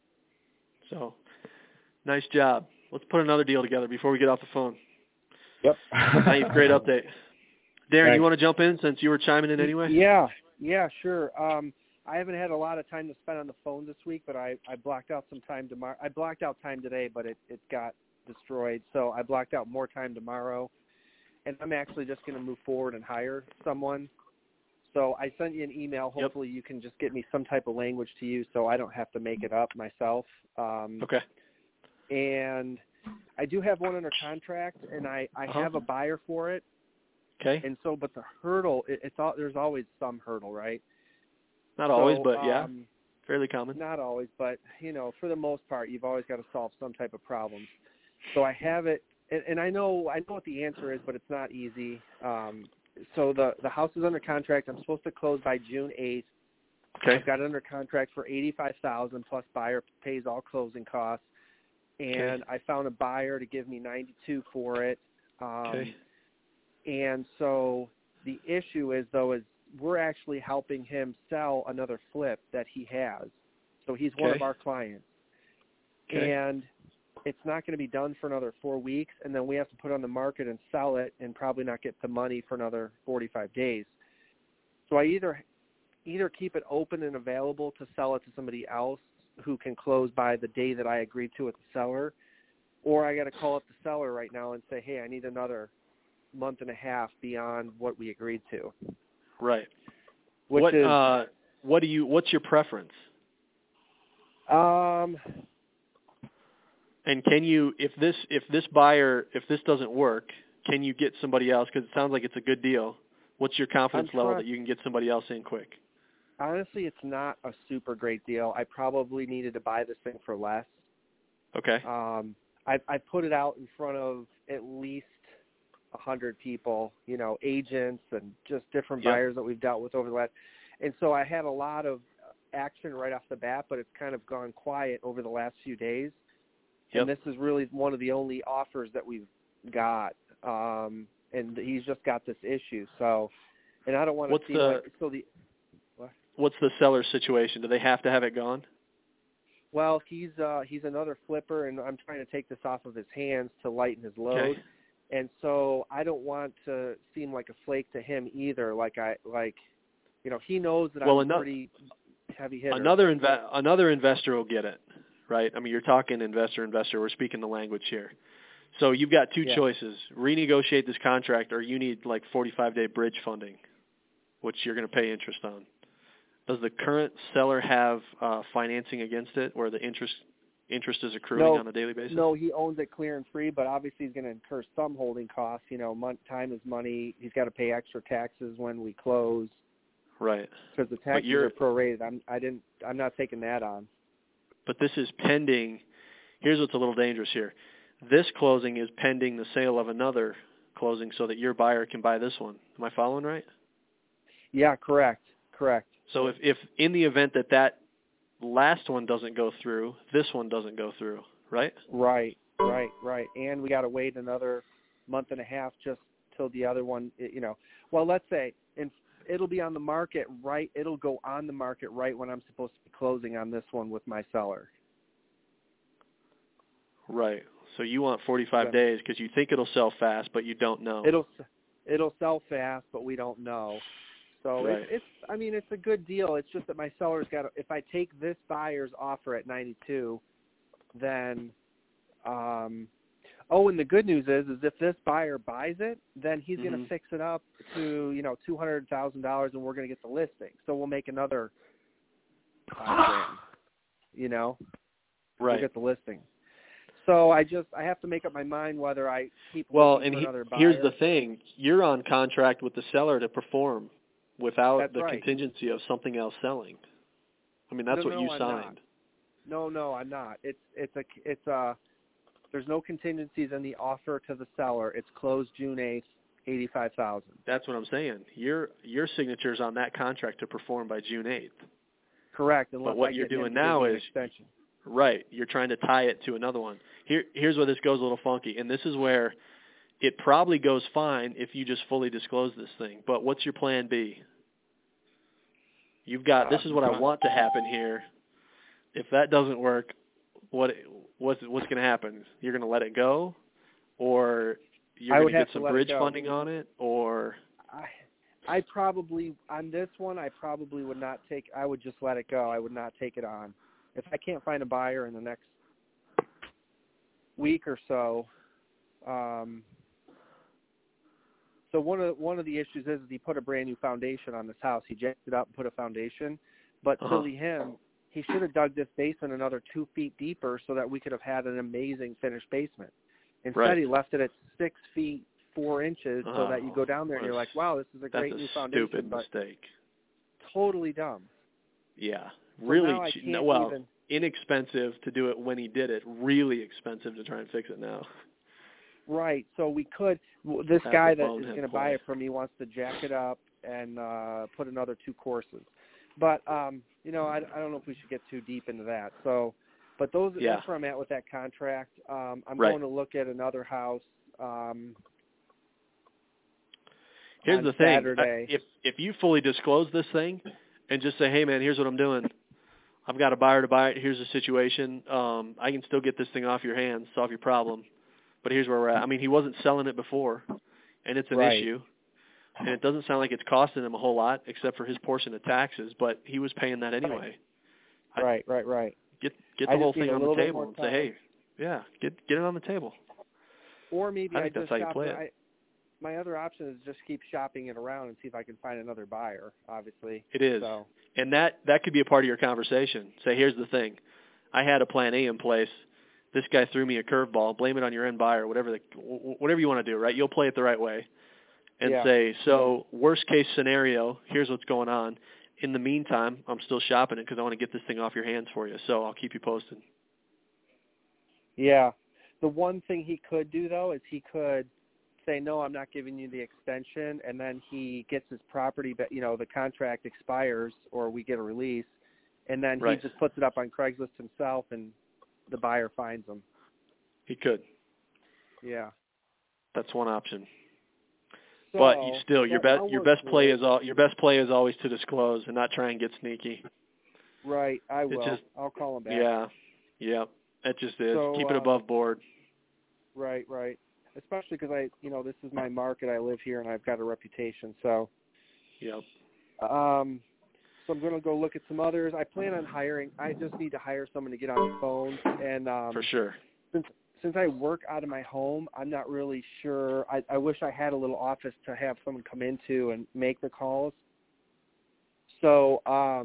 So nice job. Let's put another deal together before we get off the phone. Yep. Nice, great update. Darren, Thanks. You want to jump in since you were chiming in anyway? Yeah, sure. I haven't had a lot of time to spend on the phone this week, but I blocked out some time tomorrow. I blocked out time today, but it got destroyed. So I blocked out more time tomorrow, and I'm actually just going to move forward and hire someone. So I sent you an email. Hopefully you can just get me some type of language to use so I don't have to make it up myself. Okay. And I do have one under contract, and I have a buyer for it. Okay. And so, but the hurdle, there's always some hurdle, right? Not always, but yeah, fairly common. Not always, but, for the most part, you've always got to solve some type of problems. So I have it, and I know what the answer is, but it's not easy. So the house is under contract. I'm supposed to close by June 8th. Okay. I've got it under contract for $85,000 plus buyer pays all closing costs. And I found a buyer to give me $92,000 for it. Okay. And so the issue is we're actually helping him sell another flip that he has. So he's one of our clients. Okay. And it's not going to be done for another 4 weeks, and then we have to put it on the market and sell it and probably not get the money for another 45 days. So I either keep it open and available to sell it to somebody else who can close by the day that I agreed to with the seller, or I got to call up the seller right now and say, hey, I need another month and a half beyond what we agreed to. Right. What's your preference? And can you, if this doesn't work, can you get somebody else? Because it sounds like it's a good deal. What's your confidence level that you can get somebody else in quick? Honestly, it's not a super great deal. I probably needed to buy this thing for less. Okay. I put it out in front of at least 100 people, agents and just different buyers that we've dealt with over the last. And so I had a lot of action right off the bat, but it's kind of gone quiet over the last few days. And this is really one of the only offers that we've got. And he's just got this issue. So, and I don't want to What's the seller's situation? Do they have to have it gone? Well, he's another flipper, and I'm trying to take this off of his hands to lighten his load. Okay. And so I don't want to seem like a flake to him either. He knows that I'm a pretty heavy hitter. Another investor will get it, right? I mean, you're talking investor. We're speaking the language here. So you've got two choices: renegotiate this contract, or you need 45-day bridge funding, which you're going to pay interest on. Does the current seller have financing against it, where the interest is accruing on a daily basis? No, he owns it clear and free, but obviously he's going to incur some holding costs. Time is money. He's got to pay extra taxes when we close. Right. Because the taxes are prorated. I'm not taking that on. But this is pending. Here's what's a little dangerous here. This closing is pending the sale of another closing so that your buyer can buy this one. Am I following right? Yeah, correct. So if in the event that last one doesn't go through, this one doesn't go through, right? Right. And we got to wait another month and a half just till the other one, Well, let's say it'll be on the market right. It'll go on the market right when I'm supposed to be closing on this one with my seller. Right. So you want 45 days because you think it'll sell fast, but you don't know. It'll sell fast, but we don't know. So it's a good deal. It's just that my seller's got to, if I take this buyer's offer at 92, then, Oh, and the good news is if this buyer buys it, then he's going to fix it up to, $200,000, and we're going to get the listing. So we'll make another $5,000, Right. We'll get the listing. So I have to make up my mind whether I keep looking for another buyer. Here's the thing. You're on contract with the seller to perform without That's right. contingency of something else selling. I mean, that's what you signed. No, I'm not. There's no contingencies in the offer to the seller. It's closed June 8th, $85,000. That's what I'm saying. Your signature's on that contract to perform by June 8th. Correct. But what you're doing now is extension. Right. You're trying to tie it to another one. Here's where this goes a little funky, and this is where it probably goes fine if you just fully disclose this thing. But what's your plan B? You've got this is what I want to happen here. If that doesn't work, what's going to happen? You're going to let it go, or you're going to get some bridge funding on it, or I probably on this one I probably would not take. I would just let it go. I would not take it on. If I can't find a buyer in the next week or so, so one of the issues is he put a brand new foundation on this house. He jacked it up and put a foundation, but silly him, he should have dug this basement another 2 feet deeper so that we could have had an amazing finished basement. Instead, he left it at 6 feet 4 inches so that you go down there and you're like, wow, this is a great new foundation. That's a stupid mistake. Totally dumb. Yeah. So really inexpensive to do it when he did it. Really expensive to try and fix it now. Right. So we could. This guy that is going to buy it from me wants to jack it up and put another 2 courses. But I don't know if we should get too deep into that. So, but that's where I'm at with that contract. I'm going to look at another house. Here's the thing: if you fully disclose this thing and just say, "Hey, man, here's what I'm doing. I've got a buyer to buy it. Here's the situation. I can still get this thing off your hands, solve your problem. But here's where we're at." I mean, he wasn't selling it before, and it's an issue. And it doesn't sound like it's costing him a whole lot, except for his portion of taxes. But he was paying that anyway. Right. Get the whole thing on the table and say, "Hey, get it on the table." Or maybe I think that's how you play it. My other option is just keep shopping it around and see if I can find another buyer, obviously. It is. So. And that could be a part of your conversation. Say, here's the thing. I had a plan A in place. This guy threw me a curveball. Blame it on your end buyer, whatever you want to do, right? You'll play it the right way. And say, so worst case scenario, here's what's going on. In the meantime, I'm still shopping it because I want to get this thing off your hands for you. So I'll keep you posted. Yeah. The one thing he could do, though, is he could say, no, I'm not giving you the extension, and then he gets his property, but the contract expires or we get a release, and then he just puts it up on Craigslist himself and the buyer finds him. He could. Yeah. That's one option. So, but your best play is always to disclose and not try and get sneaky. Right, I will. I'll call him back. Yeah. That just is. So, keep it above board. Right. Especially because this is my market. I live here and I've got a reputation. So. Yep. So I'm going to go look at some others. I plan on hiring. I just need to hire someone to get on the phone. And for sure. Since I work out of my home, I'm not really sure. I wish I had a little office to have someone come into and make the calls. So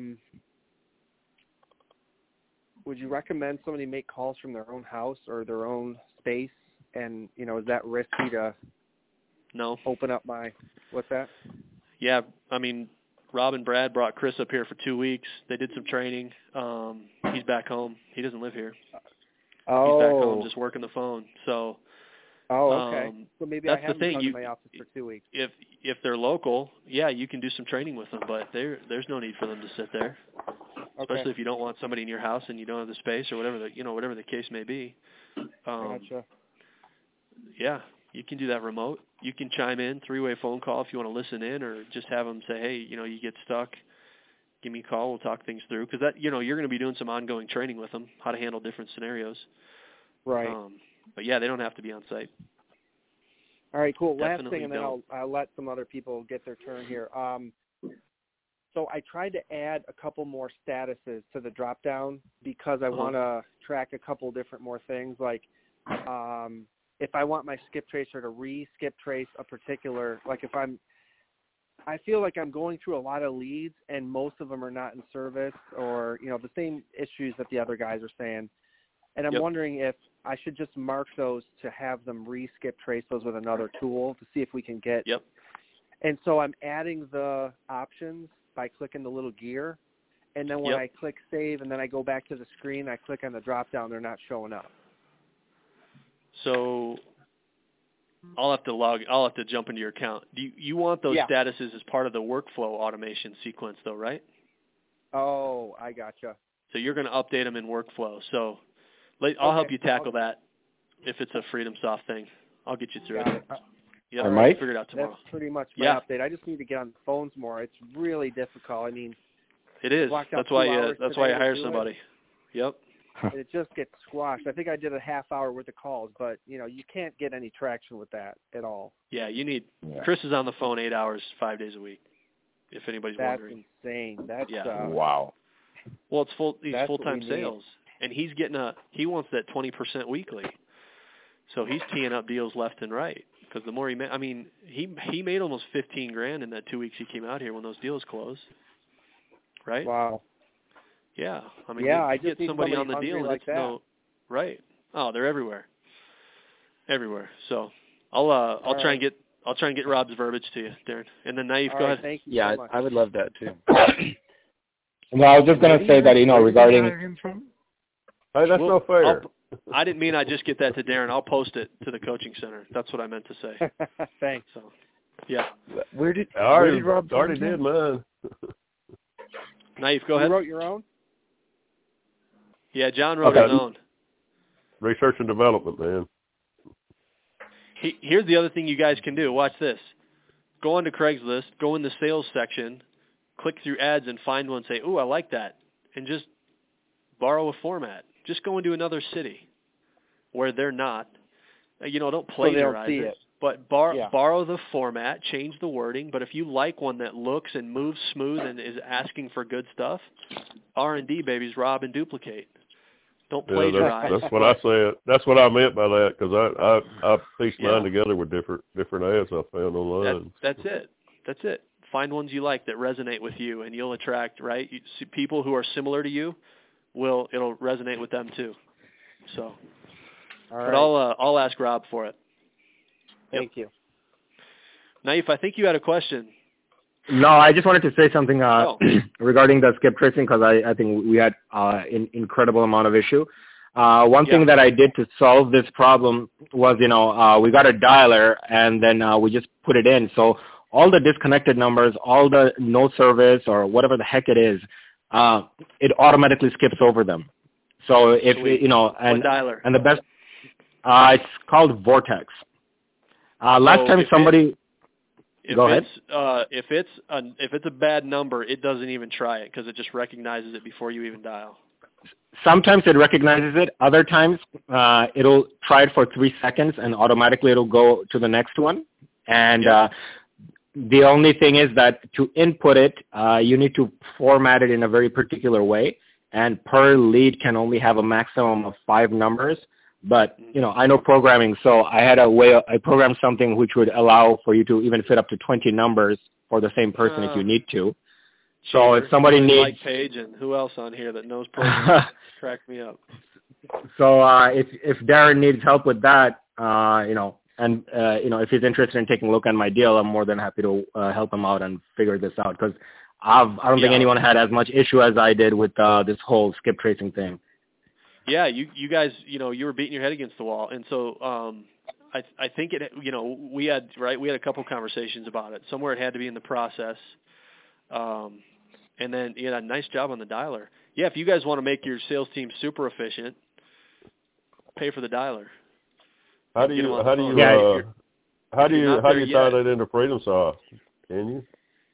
would you recommend somebody make calls from their own house or their own space? And, is that risky to open up what's that? Yeah, I mean, Rob and Brad brought Chris up here for 2 weeks. They did some training. He's back home. He doesn't live here. Oh. He's back home just working the phone. So. Oh, okay. So maybe that's I have the thing. them come to my office for 2 weeks. If they're local, you can do some training with them, but there's no need for them to sit there. Okay. Especially if you don't want somebody in your house and you don't have the space or whatever the case may be. Gotcha. Yeah, you can do that remote. You can chime in, 3-way phone call if you want to listen in, or just have them say, hey, you get stuck, give me a call, we'll talk things through. Because you're going to be doing some ongoing training with them, how to handle different scenarios. Right. But they don't have to be on site. All right, cool. Definitely last thing, and then I'll let some other people get their turn here. So I tried to add a couple more statuses to the drop-down because I want to track a couple different more things. Like if I want my skip tracer to re-skip trace a particular, like if I feel like I'm going through a lot of leads and most of them are not in service or, the same issues that the other guys are saying. And I'm wondering if I should just mark those to have them re-skip trace those with another tool to see if we can get. Yep. And so I'm adding the options by clicking the little gear. And then when I click save and then I go back to the screen, I click on the drop down, they're not showing up. So I'll have to jump into your account. Do you want those statuses as part of the workflow automation sequence though, right? Oh, I gotcha. So you're going to update them in workflow. So I'll help you tackle that if it's a FreedomSoft thing. I'll get you through it. Yeah, all right. Figure it out tomorrow. That's pretty much my update. I just need to get on the phones more. It's really difficult. I mean, it is. That's why I hire somebody. Yep. It just gets squashed. I think I did a half hour worth of calls, but you can't get any traction with that at all. Yeah, you need. Chris is on the phone 8 hours, 5 days a week. If anybody's wondering. That's insane. That's wow. Well, he's full-time sales, and he's he wants that 20% weekly. So he's teeing up deals left and right because the more he made almost $15,000 in that 2 weeks he came out here when those deals closed. Right? Wow. Yeah, I just get somebody on the deal like and it's right. Oh, they're everywhere. So I'll try and get Rob's verbiage to you, Darren. And then Naif, go ahead. Thank you so much. I would love that too. Well, I was just going to say that regarding. Hey, that's no fair. I didn't mean I just get that to Darren. I'll post it to the coaching center. That's what I meant to say. Thanks. So, yeah. Where did Rob already did mine? Naif, go ahead. You wrote your own? Yeah, John wrote his own. Research and development, man. Here's the other thing you guys can do. Watch this. Go onto Craigslist, go in the sales section, click through ads and find one, say, ooh, I like that, and just borrow a format. Just go into another city where they're not. Don't plagiarize it. But borrow the format, change the wording. But if you like one that looks and moves smooth and is asking for good stuff, R&D, babies, rob and duplicate. Don't plagiarize. That's what I said. That's what I meant by that because I pieced mine together with different ads I found online. That's it. Find ones you like that resonate with you, and you'll attract people who are similar to you. It'll resonate with them too. So, but I'll ask Rob for it. Thank you. Naif, I think you had a question. No, I just wanted to say something regarding the skip tracing because I think we had an incredible amount of issue. One thing that I did to solve this problem was, we got a dialer and then we just put it in. So all the disconnected numbers, all the no service or whatever the heck it is, it automatically skips over them. So if, what dialer? And the best, it's called Vortex. Last time somebody... Go ahead. If it's a bad number, it doesn't even try it because it just recognizes it before you even dial. Sometimes it recognizes it. Other times, it'll try it for 3 seconds and automatically it'll go to the next one. And the only thing is that to input it, you need to format it in a very particular way. And per lead can only have a maximum of 5 numbers. But, I know programming, so I had I programmed something which would allow for you to even fit up to 20 numbers for the same person if you need to. So if somebody needs... Like Paige and who else on here that knows programming? Crack me up. So if Darren needs help with that, if he's interested in taking a look at my deal, I'm more than happy to help him out and figure this out because I don't think anyone had as much issue as I did with this whole skip tracing thing. Yeah, you guys, you were beating your head against the wall, and so I think we had a couple conversations about it. Somewhere it had to be in the process, and then nice job on the dialer. Yeah, if you guys want to make your sales team super efficient, pay for the dialer. How do you tie that into FreedomSoft? Can you?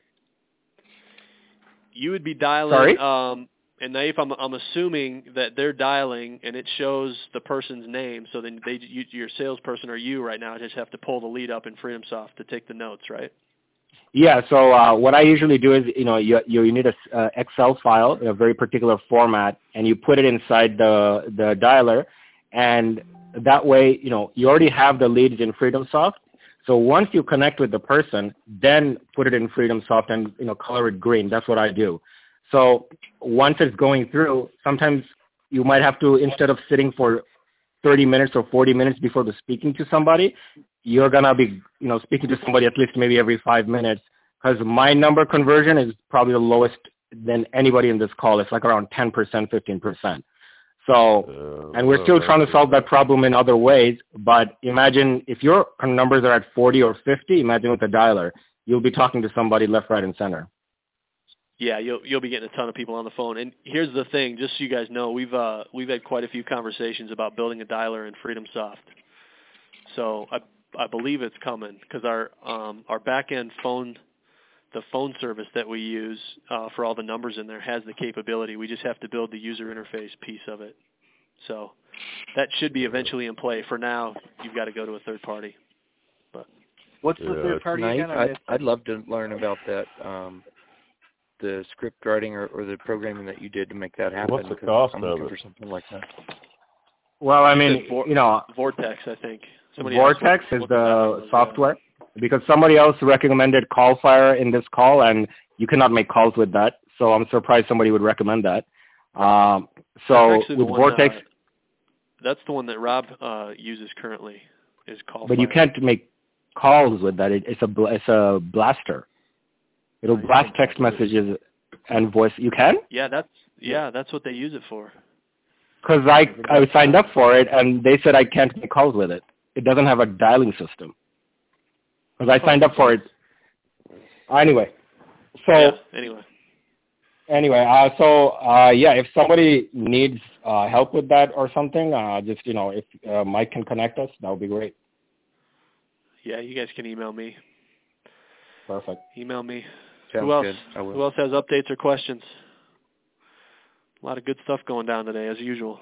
You would be dialing. Sorry? And Naif, I'm assuming that they're dialing and it shows the person's name. So then your salesperson or you right now just have to pull the lead up in FreedomSoft to take the notes, right? Yeah. So what I usually do is, you need a Excel file in a very particular format, and you put it inside the dialer, and That way, you already have the leads in FreedomSoft. So once you connect with the person, then put it in FreedomSoft and, color it green. That's what I do. So once it's going through, sometimes you might have to, instead of sitting for 30 minutes or 40 minutes before speaking to somebody, you're going to be, speaking to somebody at least maybe every 5 minutes, because my number conversion is probably the lowest than anybody in this call. It's like around 10%, 15%. So, and we're still trying to solve that problem in other ways, but imagine if your numbers are at 40 or 50, imagine with a dialer, you'll be talking to somebody left, right, and center. Yeah, you'll be getting a ton of people on the phone. And here's the thing, just so you guys know, we've had quite a few conversations about building a dialer in FreedomSoft. So I believe it's coming, because our back-end phone, the phone service that we use for all the numbers in there has the capability. We just have to build the user interface piece of it. So that should be eventually in play. For now, you've got to go to a third party. But what's the third party again? I'd love to learn about that, the script writing or the programming that you did to make that happen. What's the cost of it? For something like that. Well, I mean, Vortex, I think. Vortex is the software. Because somebody else recommended CallFire in this call, and you cannot make calls with that. So I'm surprised somebody would recommend that. So with Vortex, that's the one that Rob uses currently, is CallFire. But you can't make calls with that. It's a blaster. It'll blast text messages and voice. You can? Yeah, that's what they use it for. Because I signed up for it, and they said I can't make calls with it. It doesn't have a dialing system. Because I signed up for it. Anyway. If somebody needs help with that or something, if Mike can connect us, that would be great. Yeah, you guys can email me. Perfect. Email me. Sounds Who else? Good. I will. Who else has updates or questions? A lot of good stuff going down today, as usual.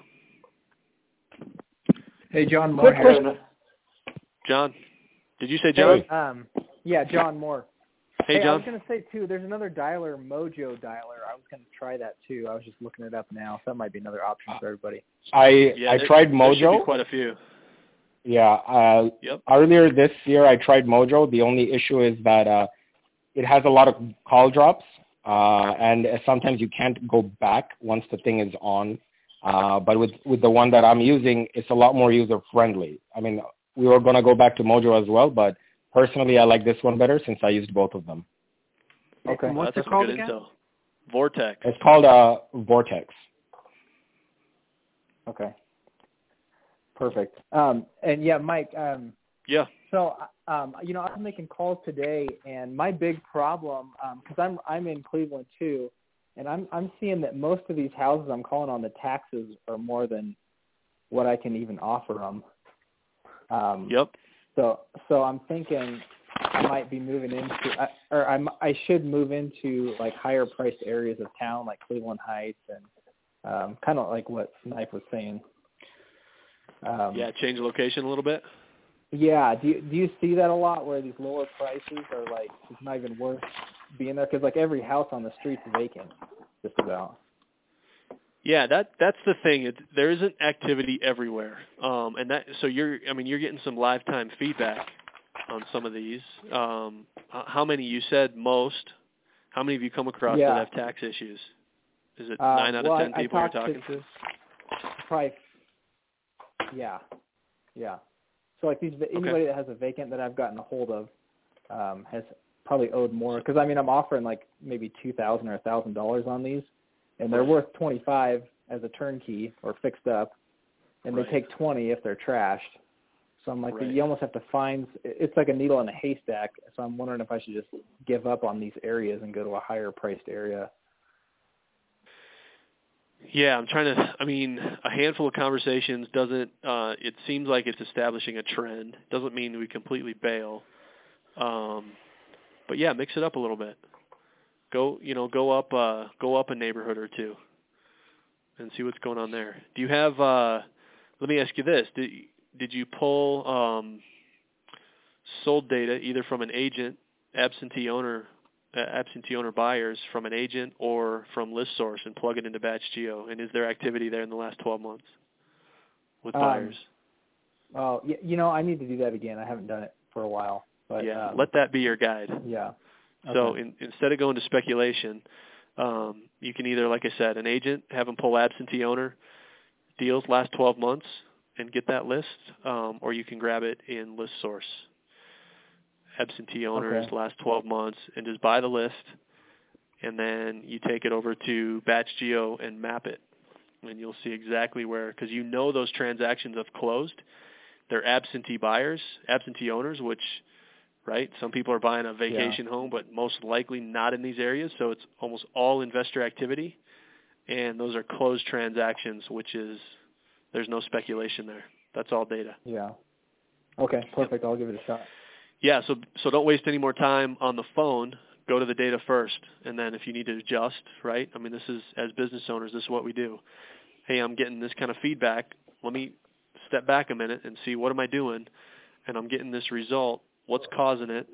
Hey, John Moore. John. Did you say John? Hey, John Moore. Hey, John. I was going to say, too, there's another dialer, Mojo dialer. I was going to try that, too. I was just looking it up now. So that might be another option for everybody. I tried Mojo. There should be quite a few. Yeah. Earlier this year, I tried Mojo. The only issue is that it has a lot of call drops, and sometimes you can't go back once the thing is on. But with the one that I'm using, it's a lot more user-friendly. I mean, we were going to go back to Mojo as well, but personally, I like this one better since I used both of them. Okay. Well, what's it called again? Intel? Vortex. It's called Vortex. Okay. Perfect. Mike. Yeah. So, I was making calls today, and my big problem, because I'm in Cleveland too, and I'm seeing that most of these houses I'm calling on, the taxes are more than what I can even offer them. So I'm thinking I might be moving into, I should move into like higher priced areas of town, like Cleveland Heights, and kind of like what Knife was saying. Change the location a little bit. Yeah. Do you see that a lot, where these lower prices are like it's not even worth being there, because like every house on the street's vacant, just about. Yeah, that's the thing. There isn't activity everywhere, so you're getting some live time feedback on some of these. How many? You said most. How many have you come across that have tax issues? Is it 9 out of 10 people you're talking to? Probably. Yeah. So like anybody that has a vacant that I've gotten a hold of has probably owed more, because I'm offering like maybe $2,000 or $1,000 on these. And they're worth $25 as a turnkey or fixed up, and they take $20 if they're trashed. So I'm like, you almost have to find. It's like a needle in a haystack. So I'm wondering if I should just give up on these areas and go to a higher priced area. Yeah, I'm trying to. A handful of conversations doesn't. It seems like it's establishing a trend. Doesn't mean we completely bail. But yeah, mix it up a little bit. Go up a neighborhood or two and see what's going on there. Do you have, let me ask you this, did you pull sold data either from an agent, absentee owner buyers from an agent, or from ListSource and plug it into BatchGeo? And is there activity there in the last 12 months with buyers? Oh, you know, I need to do that again. I haven't done it for a while. But let that be your guide. Yeah. Okay. So instead of going to speculation, you can either, like I said, an agent, have them pull absentee owner deals last 12 months and get that list, or you can grab it in List Source. Absentee owners last 12 months, and just buy the list, and then you take it over to Batch Geo and map it, and you'll see exactly where, because you know those transactions have closed. They're absentee buyers, absentee owners, which, right, some people are buying a vacation home, but most likely not in these areas, so it's almost all investor activity, and those are closed transactions, which is, there's no speculation there. That's all data. Yeah. Okay, perfect. I'll give it a shot. Yeah, so don't waste any more time on the phone. Go to the data first, and then if you need to adjust, right? I mean, this is, as business owners, this is what we do. Hey, I'm getting this kind of feedback. Let me step back a minute and see, what am I doing? And I'm getting this result. What's causing it?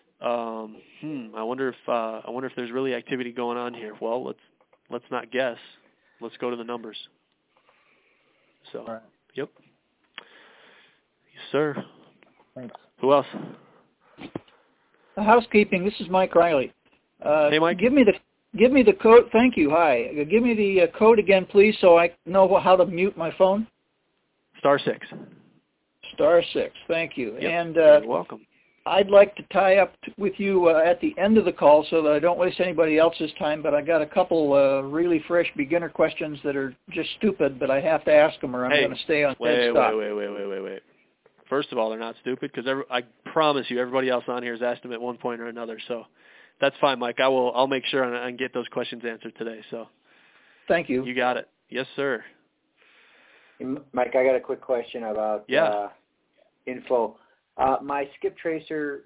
I wonder if there's really activity going on here. Well, let's not guess. Let's go to the numbers. So, right. Yep. Yes, sir. Thanks. Who else? Housekeeping. This is Mike Riley. Hey, Mike. Give me the code. Thank you. Hi. Give me the code again, please, so I know how to mute my phone. *6. *6. Thank you. Yep. And you're welcome. I'd like to tie up with you at the end of the call so that I don't waste anybody else's time, but I got a couple really fresh beginner questions that are just stupid, but I have to ask them or I'm going to stay on dead stock. Wait. First of all, they're not stupid because I promise you everybody else on here has asked them at one point or another. So that's fine, Mike. I'll make sure and get those questions answered today. So thank you. You got it. Yes, sir. Mike, I got a quick question about info. My skip tracer,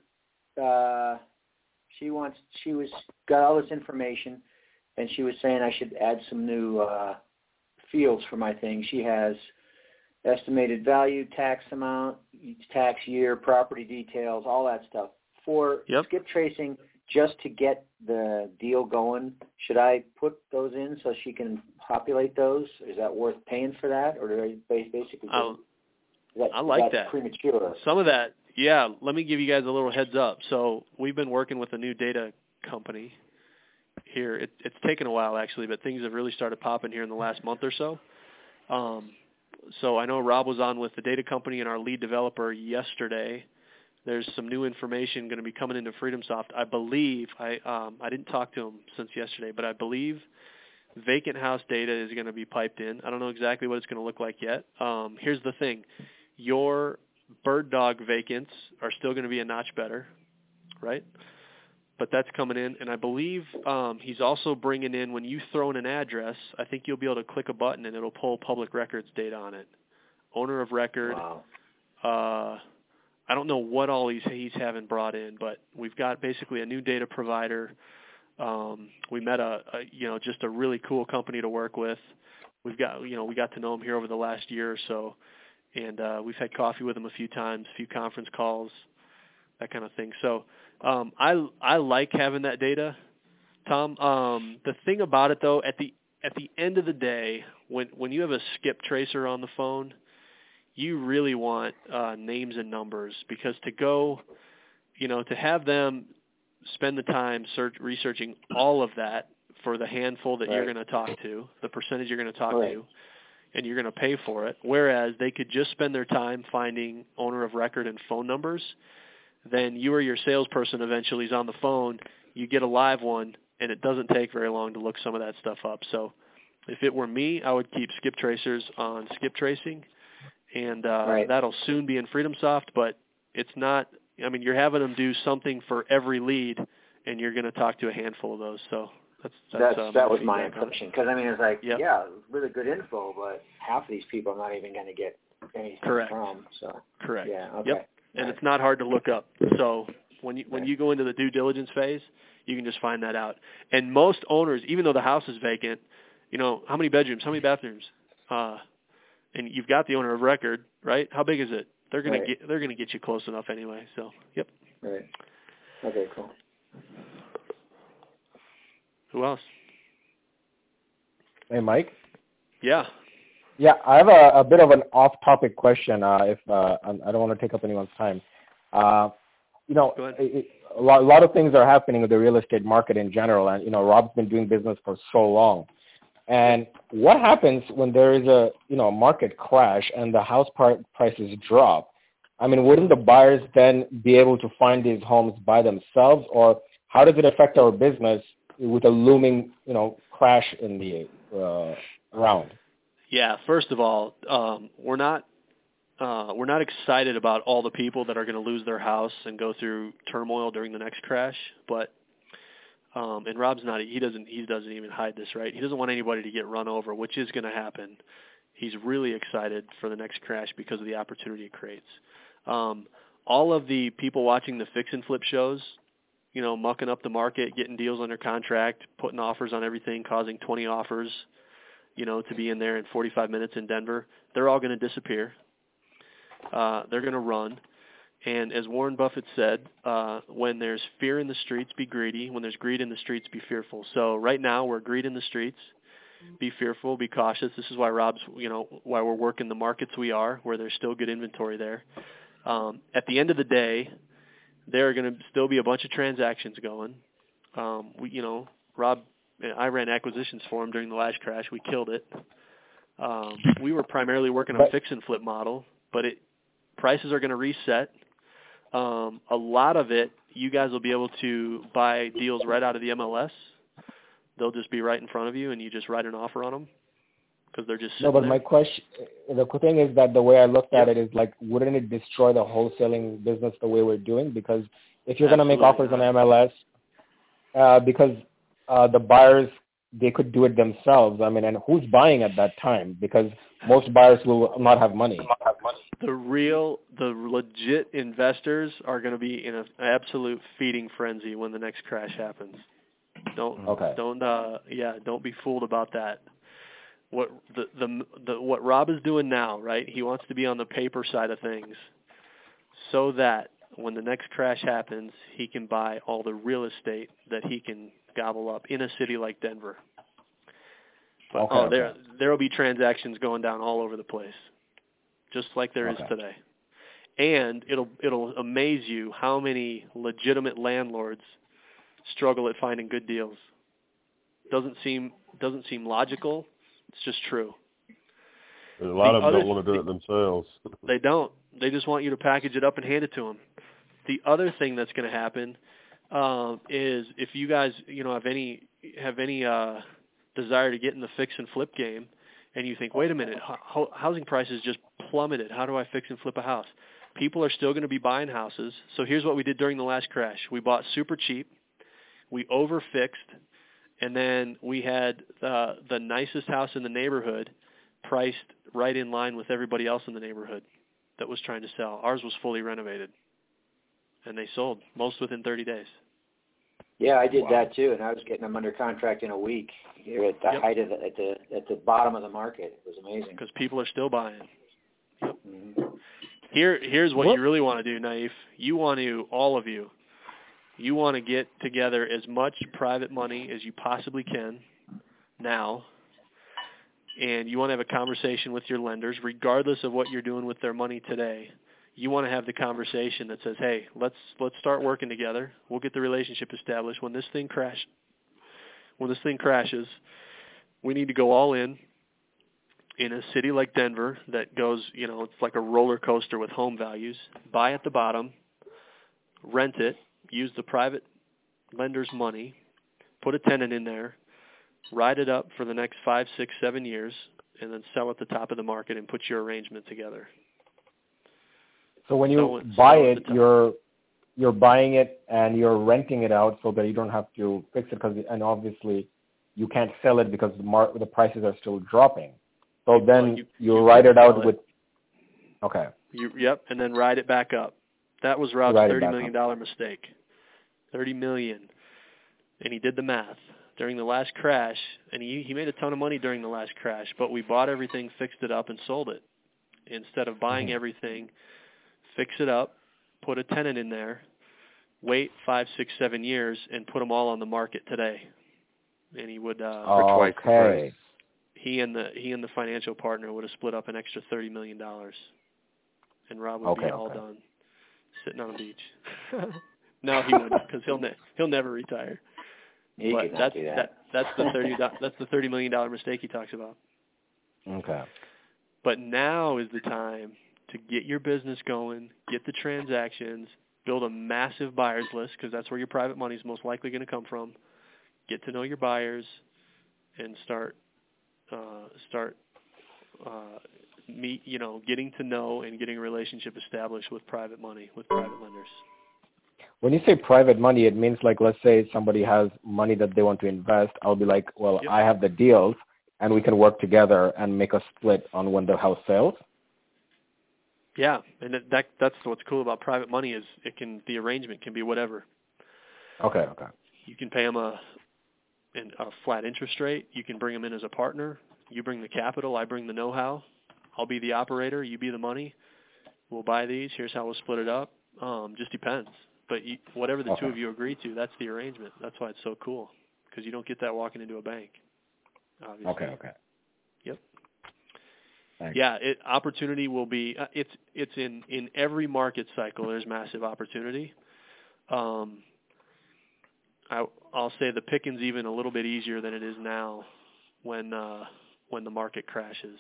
she got all this information, and she was saying I should add some new fields for my thing. She has estimated value, tax amount, tax year, property details, all that stuff. For skip tracing, just to get the deal going, should I put those in so she can populate those? Is that worth paying for that, or do I basically? I like that. Premature. Some of that, yeah. Let me give you guys a little heads up. So we've been working with a new data company here. It's taken a while actually, but things have really started popping here in the last month or so. So I know Rob was on with the data company and our lead developer yesterday. There's some new information going to be coming into FreedomSoft. I believe, I didn't talk to him since yesterday, but I believe vacant house data is going to be piped in. I don't know exactly what it's going to look like yet. Here's the thing. Your bird dog vacants are still going to be a notch better, right? But that's coming in, and I believe he's also bringing in, when you throw in an address, I think you'll be able to click a button and it'll pull public records data on it. Owner of record. Wow. I don't know what all he's having brought in, but we've got basically a new data provider. We met just a really cool company to work with. We got to know him here over the last year or so, and we've had coffee with him a few times, a few conference calls, that kind of thing. So I like having that data, Tom. The thing about it though, at the end of the day, when you have a skip tracer on the phone, you really want names and numbers, because to have them spend the time researching all of that for the handful that you're going to talk to, the percentage you're going to talk to, and you're going to pay for it, whereas they could just spend their time finding owner of record and phone numbers, then you or your salesperson eventually is on the phone, you get a live one, and it doesn't take very long to look some of that stuff up. So if it were me, I would keep skip tracers on skip tracing, and that'll soon be in FreedomSoft, but it's not, I mean, you're having them do something for every lead, and you're going to talk to a handful of those. So that was my impression, because I mean, it's like, really good info, but half of these people I'm not even going to get anything from. So correct. Yeah. Okay. Yep. And it's not hard to look up. So when you go into the due diligence phase, you can just find that out. And most owners, even though the house is vacant, how many bedrooms, how many bathrooms, and you've got the owner of record, right? How big is it? They're gonna get you close enough anyway. So yep. Right. Okay. Cool. Who else? Hey, Mike. Yeah. Yeah, I have a bit of an off-topic question. If I don't want to take up anyone's time. You know, a lot of things are happening with the real estate market in general, and you know, Rob's been doing business for so long. And what happens when there is a market crash and the house prices drop? I mean, wouldn't the buyers then be able to find these homes by themselves, or how does it affect our business with a looming crash in the round? Yeah, first of all, we're not excited about all the people that are going to lose their house and go through turmoil during the next crash, but and Rob's not, he doesn't even hide this, right? He doesn't want anybody to get run over, which is going to happen. He's really excited for the next crash because of the opportunity it creates. All of the people watching the fix and flip shows, mucking up the market, getting deals under contract, putting offers on everything, causing 20 offers, to be in there in 45 minutes in Denver, they're all going to disappear. They're going to run. And as Warren Buffett said, when there's fear in the streets, be greedy. When there's greed in the streets, be fearful. So right now we're greed in the streets. Be fearful, be cautious. This is why Rob's, why we're working the markets we are, where there's still good inventory there. At the end of the day, there are going to still be a bunch of transactions going. Rob, I ran acquisitions for him during the last crash. We killed it. We were primarily working on fix and flip model, but prices are going to reset. A lot of it, you guys will be able to buy deals right out of the MLS. They'll just be right in front of you, and you just write an offer on them because they're just sitting there. My question, the thing is that the way I looked at it is like, wouldn't it destroy the wholesaling business the way we're doing? Because if you're going to make offers on MLS, because the buyers, they could do it themselves. I mean, and who's buying at that time? Because most buyers will not have money. The legit investors are going to be in an absolute feeding frenzy when the next crash happens. Don't be fooled about that. What what Rob is doing now, right? He wants to be on the paper side of things, so that when the next crash happens, he can buy all the real estate that he can gobble up in a city like Denver. But there will be transactions going down all over the place, just like there is today. And it'll amaze you how many legitimate landlords struggle at finding good deals. Doesn't seem logical. It's just true. And a lot of them don't want to do it themselves. They don't. They just want you to package it up and hand it to them. The other thing that's going to happen is if you guys have any desire to get in the fix and flip game, and you think, wait a minute, housing prices just plummeted. How do I fix and flip a house? People are still going to be buying houses. So here's what we did during the last crash. We bought super cheap. We overfixed, and then we had the nicest house in the neighborhood priced right in line with everybody else in the neighborhood that was trying to sell. Ours was fully renovated, and they sold, most within 30 days. Yeah, I did that too, and I was getting them under contract in a week here at the height of at the bottom of the market. It was amazing. Because people are still buying. Yep. Mm-hmm. Here's what you really want to do, Naif. All of you want to get together as much private money as you possibly can now, and you want to have a conversation with your lenders, regardless of what you're doing with their money today. You want to have the conversation that says, hey, let's start working together. We'll get the relationship established. When this thing crashes, we need to go all in a city like Denver that goes, it's like a roller coaster with home values. Buy at the bottom, rent it, use the private lender's money, put a tenant in there, ride it up for the next 5, 6, 7 years, and then sell at the top of the market and put your arrangement together. So when you buy it, you're buying it and you're renting it out so that you don't have to fix it, and obviously you can't sell it because the prices are still dropping. So then you ride it out with. Okay. And then ride it back up. That was Rob's $30 million mistake. $30 million, and he did the math during the last crash, and he made a ton of money during the last crash. But we bought everything, fixed it up, and sold it instead of buying everything. Fix it up, put a tenant in there, wait 5, 6, 7 years, and put them all on the market today. And he would for twice the price. he and the financial partner would have split up an extra $30 million, and Rob would be all done, sitting on a beach. No, he wouldn't, because he'll never retire. But that's the $30 million mistake he talks about. Okay. But now is the time to get your business going, get the transactions, build a massive buyers list, because that's where your private money is most likely going to come from. Get to know your buyers, and start getting to know and getting a relationship established with private money, with private lenders. When you say private money, it means like, let's say somebody has money that they want to invest. I'll be like, well, I have the deals, and we can work together and make a split on when the house sells. Yeah, and that's what's cool about private money is the arrangement can be whatever. Okay. You can pay them a flat interest rate. You can bring them in as a partner. You bring the capital. I bring the know-how. I'll be the operator. You be the money. We'll buy these. Here's how we'll split it up. Just depends. But whatever the two of you agree to, that's the arrangement. That's why it's so cool, because you don't get that walking into a bank, obviously. Okay. Yep. Thanks. Yeah, opportunity will be it's in every market cycle. There's massive opportunity. I'll say the picking's even a little bit easier than it is now when the market crashes.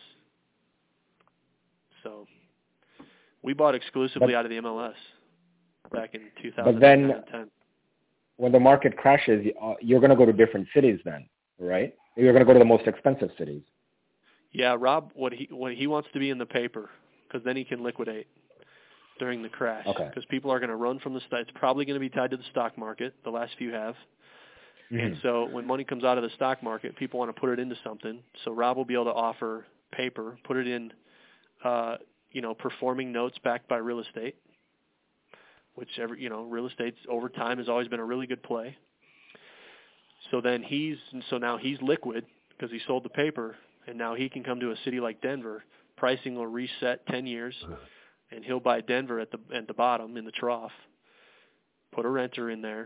So we bought exclusively out of the MLS back in 2010. But then when the market crashes, you're going to go to different cities then, right? You're going to go to the most expensive cities. Yeah, Rob, what he wants to be in the paper, because then he can liquidate during the crash. Okay. Because people are going to run from the stock. It's probably going to be tied to the stock market. The last few have. Mm-hmm. And so when money comes out of the stock market, people want to put it into something. So Rob will be able to offer paper, put it in, performing notes backed by real estate, which real estate over time has always been a really good play. So now he's liquid because he sold the paper, and now he can come to a city like Denver. Pricing will reset 10 years, and he'll buy Denver at the bottom in the trough, put a renter in there,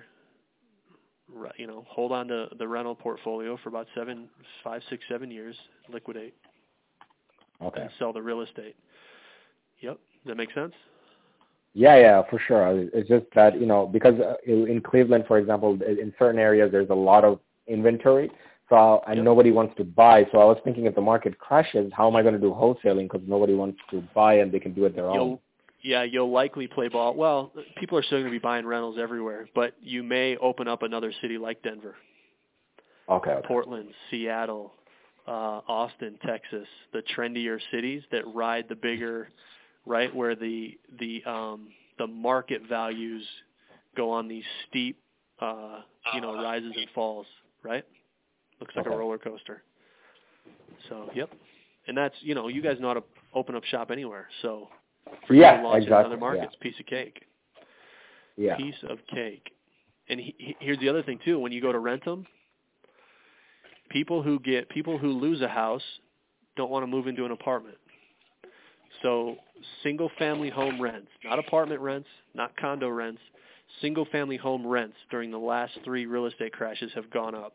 hold on to the rental portfolio for about 5, 6, 7 years, liquidate, and sell the real estate. Yep. Does that make sense? Yeah, for sure. It's just that, because in Cleveland, for example, in certain areas, there's a lot of inventory, and nobody wants to buy. So I was thinking if the market crashes, how am I going to do wholesaling? Because nobody wants to buy and they can do it their own. Yeah, you'll likely play ball. Well, people are still going to be buying rentals everywhere, but you may open up another city like Denver. Okay. Portland, Seattle, Austin, Texas, the trendier cities that ride the bigger, right, where the market values go on these steep, rises and falls, right? Looks like a roller coaster. So, yep. And that's, you guys know how to open up shop anywhere. So, for you to launch in another market, it's a piece of cake. Yeah. Piece of cake. And here's the other thing, too. When you go to rent them, people who lose a house don't want to move into an apartment. So single-family home rents, not apartment rents, not condo rents, single-family home rents during the last 3 real estate crashes have gone up.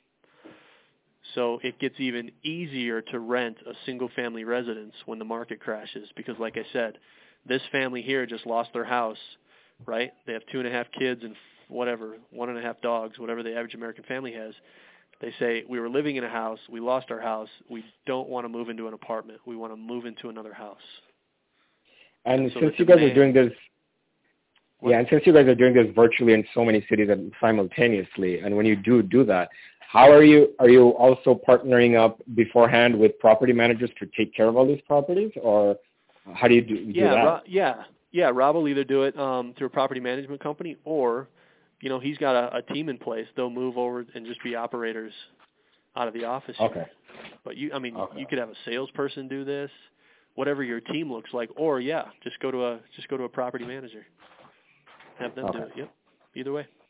So it gets even easier to rent a single-family residence when the market crashes because, like I said, this family here just lost their house, right? They have 2.5 kids and 1.5 dogs, whatever the average American family has. They say, we were living in a house, we lost our house, we don't want to move into an apartment, we want to move into another house. And so since you guys are doing this, and since you guys are doing this virtually in so many cities simultaneously, and when you do that, how are you also partnering up beforehand with property managers to take care of all these properties, or how do you do that? Rob will either do it through a property management company, or he's got a team in place. They'll move over and just be operators out of the office. Okay. But you could have a salesperson do this, whatever your team looks like, or just go to a property manager. Have them do it. Yep. Either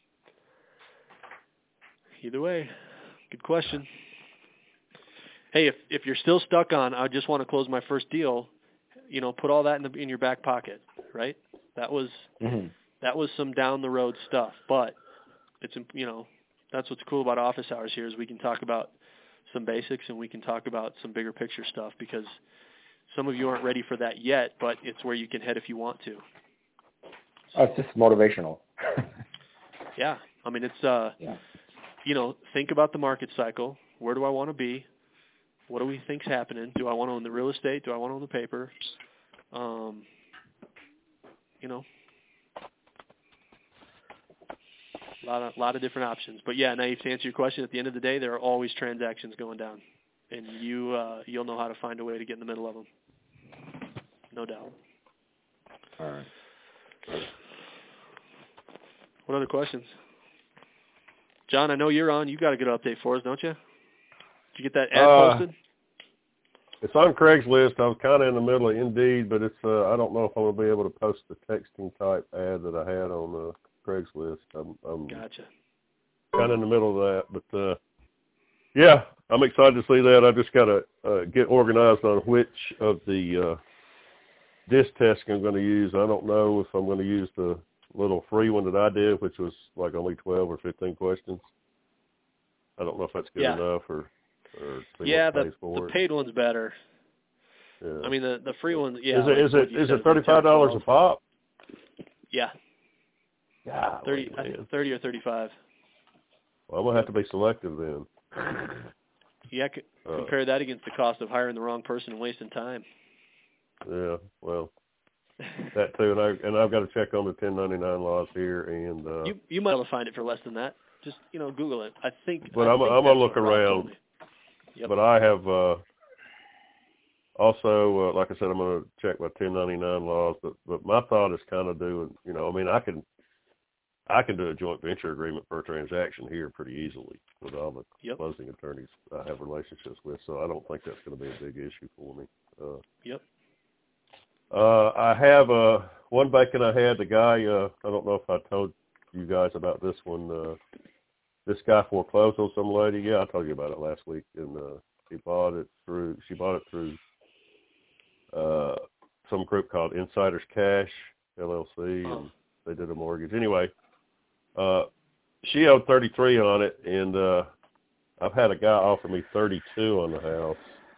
way. Good question. Hey, if you're still stuck on, I just want to close my first deal, put all that in your back pocket, right? That was some down the road stuff, but it's that's what's cool about office hours here is we can talk about some basics, and we can talk about some bigger picture stuff, because some of you aren't ready for that yet, but it's where you can head if you want to. It's just motivational. Yeah. I mean, it's, you know, think about the market cycle. Where do I want to be? What do we think's happening? Do I want to own the real estate? Do I want to own the paper? You know, a lot of different options. But yeah, Naif, to answer your question, at the end of the day, there are always transactions going down, and you'll know how to find a way to get in the middle of them. No doubt. All right. What other questions? John, I know you're on. You got a good update for us, don't you? Did you get that ad posted? It's on Craigslist. I was kind of in the middle of Indeed, but it's I don't know if I'm going to be able to post the texting type ad that I had on Craigslist. I'm gotcha. Kind of in the middle of that, but yeah, I'm excited to see that. I just got to get organized on which of the disc tests I'm going to use. I don't know if I'm going to use the little free one that I did, which was like only 12 or 15 questions. I don't know if that's good enough or the paid one's better. Yeah. I mean, the free one, Is it $35 a pop? Yeah. Yeah. 30 or 35. Well, I'm gonna have to be selective then. Yeah, compare that against the cost of hiring the wrong person and wasting time. Yeah, well, that too, and I've got to check on the 1099 laws here, and you might be able to find it for less than that. Just Google it. I think. But I'm gonna look around. Yep. But I have also, like I said, I'm gonna check my 1099 laws. But my thought is kind of doing, I mean, I can do a joint venture agreement per transaction here pretty easily with all the closing attorneys I have relationships with. So I don't think that's going to be a big issue for me. Yep. I have one vacant I had. The guy, I don't know if I told you guys about this one. This guy foreclosed on some lady. Yeah, I told you about it last week, and she bought it through some group called Insiders Cash LLC, and they did a mortgage. Anyway, she owed $33 on it, and I've had a guy offer me $32 on the house,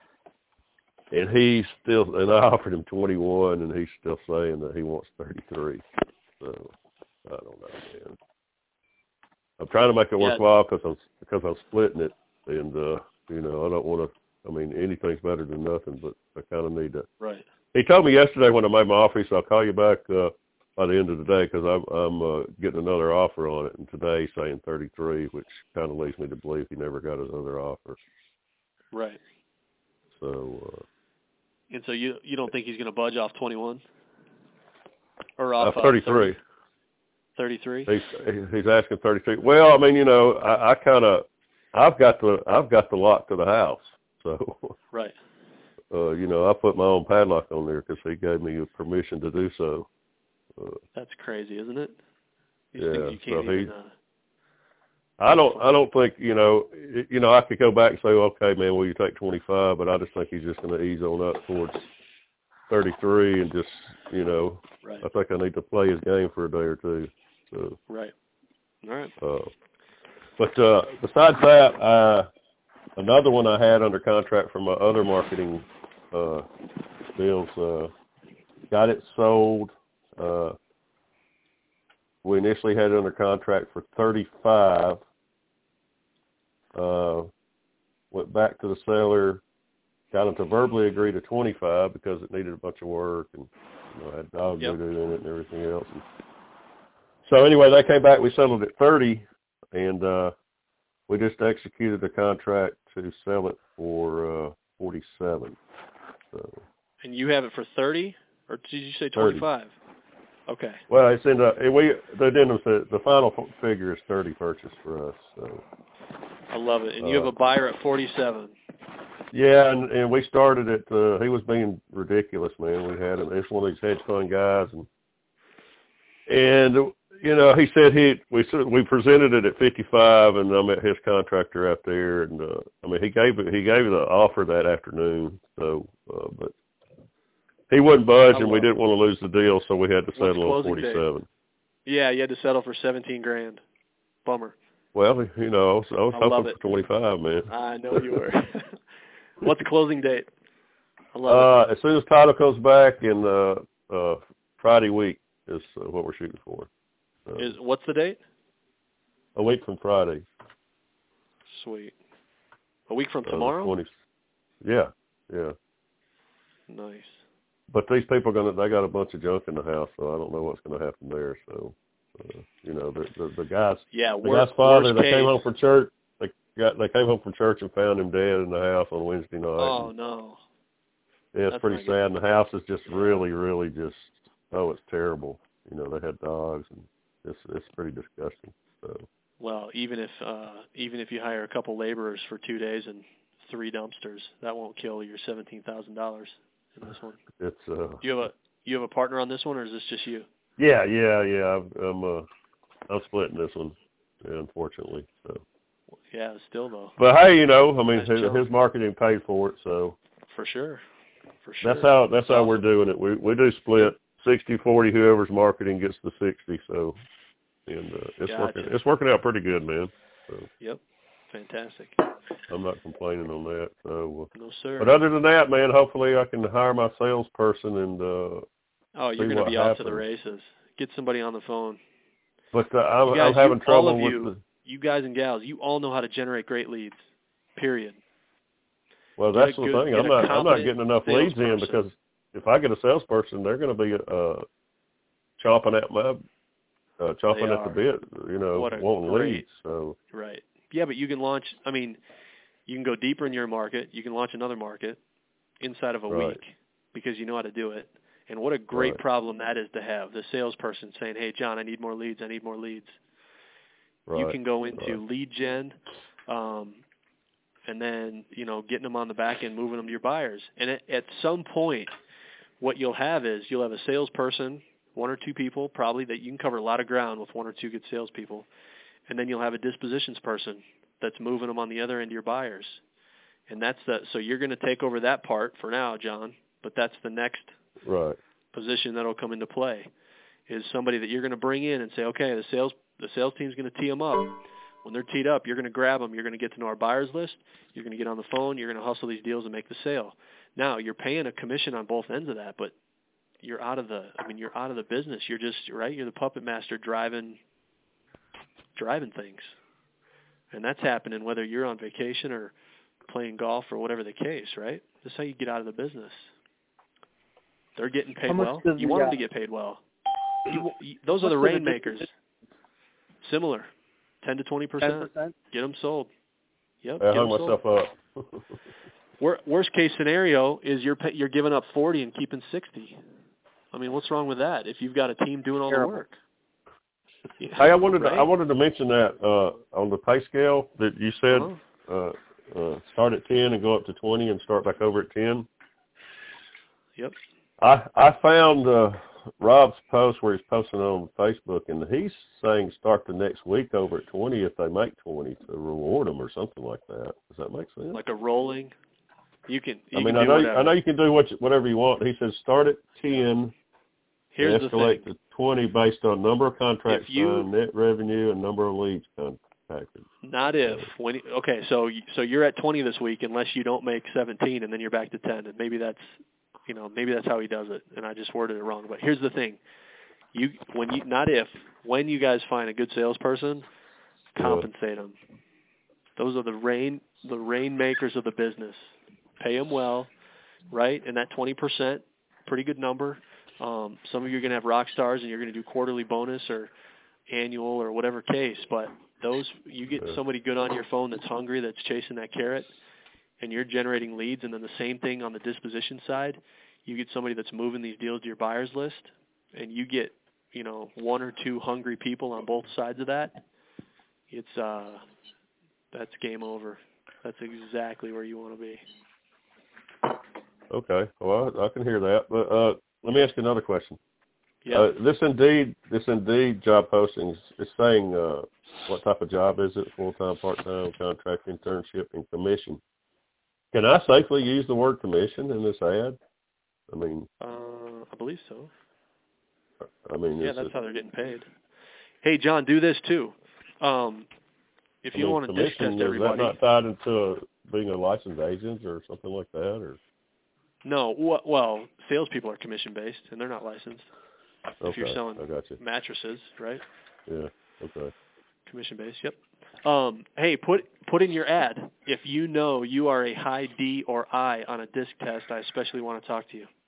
and I offered him $21, and he's still saying that he wants $33. So I don't know, man. I'm trying to make it worthwhile because I'm splitting it, and I don't want to. I mean, anything's better than nothing, but I kind of need to. Right. He told me yesterday when I made my offer, he said, I'll call you back by the end of the day because I'm getting another offer on it, and today he's saying 33, which kind of leads me to believe he never got his other offer. Right. So. And so you don't think he's going to budge off 21 or off 33? 33. He's asking 33. Well, I mean, I've got the lock to the house, so. Right. I put my own padlock on there because he gave me permission to do so. That's crazy, isn't it? I don't think, I could go back and say, okay, man, will you take 25? But I just think he's just going to ease on up towards 33 and just, right. I think I need to play his game for a day or two. So. Right. All right. But besides that, another one I had under contract for my other marketing deals, got it sold. We initially had it under contract for 35. Went back to the seller, got him to verbally agree to 25 because it needed a bunch of work and had dog voodoo in it and everything else. And so anyway, they came back. We settled at 30, and we just executed the contract to sell it for 47. So. And you have it for 30, or did you say 25? 30. Okay. Well, it's in the addendum said the final figure is 30 purchase for us. So. I love it. And you have a buyer at 47. Yeah, and we started at he was being ridiculous, man. We had him. It's one of these hedge fund guys, and he said we presented it at 55, and I met his contractor out there, and he gave the offer that afternoon. So, but he wouldn't budge, and we didn't want to lose the deal, so we had to settle on 47. Yeah, you had to settle for $17,000. Bummer. Well, you know, I was hoping for 25, man. I know you were. What's the closing date? I love it. As soon as title comes back in Friday week is what we're shooting for. What's the date? A week from Friday. Sweet. A week from tomorrow? 20. Yeah. Nice. But these people they got a bunch of junk in the house, so I don't know what's going to happen there. So, you know, the guys. Yeah. The guy's father, they came home from church. They came home from church and found him dead in the house on Wednesday night. Oh no. Yeah, it's pretty sad. And the house is just really, really just it's terrible. You know, they had dogs, and it's pretty disgusting. So. Well, even if you hire a couple laborers for 2 days and 3 dumpsters, that won't kill your $17,000 in this one. It's You have a partner on this one, or is this just you? Yeah. I'm splitting this one, unfortunately. So. Yeah, still though. But hey, you know, I mean, his marketing paid for it, so. For sure. That's how we're doing it. We do split 60-40. Whoever's marketing gets the 60. So, and it's working out pretty good, man. So. Yep. Fantastic. I'm not complaining on that. So. No sir. But other than that, man, hopefully I can hire my salesperson and. You're going to be off to the races. Get somebody on the phone. But I'm having trouble all of with you guys and gals. You all know how to generate great leads. Period. Well, that's the thing. I'm not getting enough leads in because if I get a salesperson, they're going to be chomping at the bit, you know, wanting leads. So right. Yeah, but you can launch. I mean, you can go deeper in your market. You can launch another market inside of a week because you know how to do it. And what a great problem that is to have. The salesperson saying, "Hey, John, I need more leads. I need more leads." Right. You can go into lead gen. And then, you know, getting them on the back end, moving them to your buyers. And at some point, what you'll have a salesperson, 1 or 2 people probably, that you can cover a lot of ground with 1 or 2 good salespeople. And then you'll have a dispositions person that's moving them on the other end of your buyers. And so you're going to take over that part for now, John, but that's the next position that'll come into play, is somebody that you're going to bring in and say, okay, the sales team's going to tee them up. When they're teed up, you're going to grab them. You're going to get to know our buyers list. You're going to get on the phone. You're going to hustle these deals and make the sale. Now, you're paying a commission on both ends of that, but you're out of the business. You're just, you're the puppet master driving things. And that's happening whether you're on vacation or playing golf or whatever the case, right? That's how you get out of the business. They're getting paid well. You want them to get paid well. Those are the rainmakers. Similar. 10 to 20%. Get them sold. Yep. I hung myself up. Worst case scenario is you're giving up 40 and keeping 60. I mean, what's wrong with that? If you've got a team doing all the work. Yeah, hey, I wanted to mention that on the pay scale that you said start at 10 and go up to 20 and start back over at 10. Yep. I found Rob's post where he's posting on Facebook, and he's saying start the next week over at 20 if they make 20 to reward them or something like that. Does that make sense? Like a rolling? You can. I know you can do whatever you want. He says start at 10. Here's and escalate to 20 based on number of contracts signed, net revenue, and number of leads contacted. Not if so you're at 20 this week unless you don't make 17, and then you're back to 10, and maybe that's how he does it, and I just worded it wrong. But here's the thing: when you guys find a good salesperson, compensate them. Those are the rainmakers of the business. Pay them well, right? And that 20%, pretty good number. Some of you are going to have rock stars, and you're going to do quarterly bonus or annual or whatever case. But you get somebody good on your phone that's hungry, that's chasing that carrot, and you're generating leads. And then the same thing on the disposition side. You get somebody that's moving these deals to your buyers list, and you get 1 or 2 hungry people on both sides of that. That's game over. That's exactly where you want to be. Okay. Well, I can hear that, but let me ask you another question. Yeah. This Indeed job posting is saying what type of job is it? Full-time, part-time, contract, internship, and commission. Can I safely use the word commission in this ad? I mean, I believe so. I mean, that's how they're getting paid. Hey, John, do this too. if you want to disc test everybody, is that not tied into being a licensed agent or something like that, or? No, well, salespeople are commission based and they're not licensed. Okay, if you're selling I got you. mattresses, right? Yeah. Okay. Commission based. Yep. Hey, put in your ad if you know you are a high D or I on a disc test. I especially want to talk to you.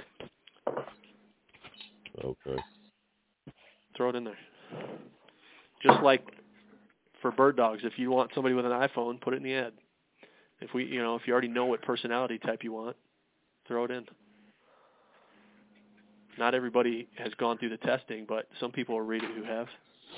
Okay. Throw it in there. Just like for bird dogs, if you want somebody with an iPhone, put it in the ad. If you already know what personality type you want, throw it in. Not everybody has gone through the testing, but some people will read it who have.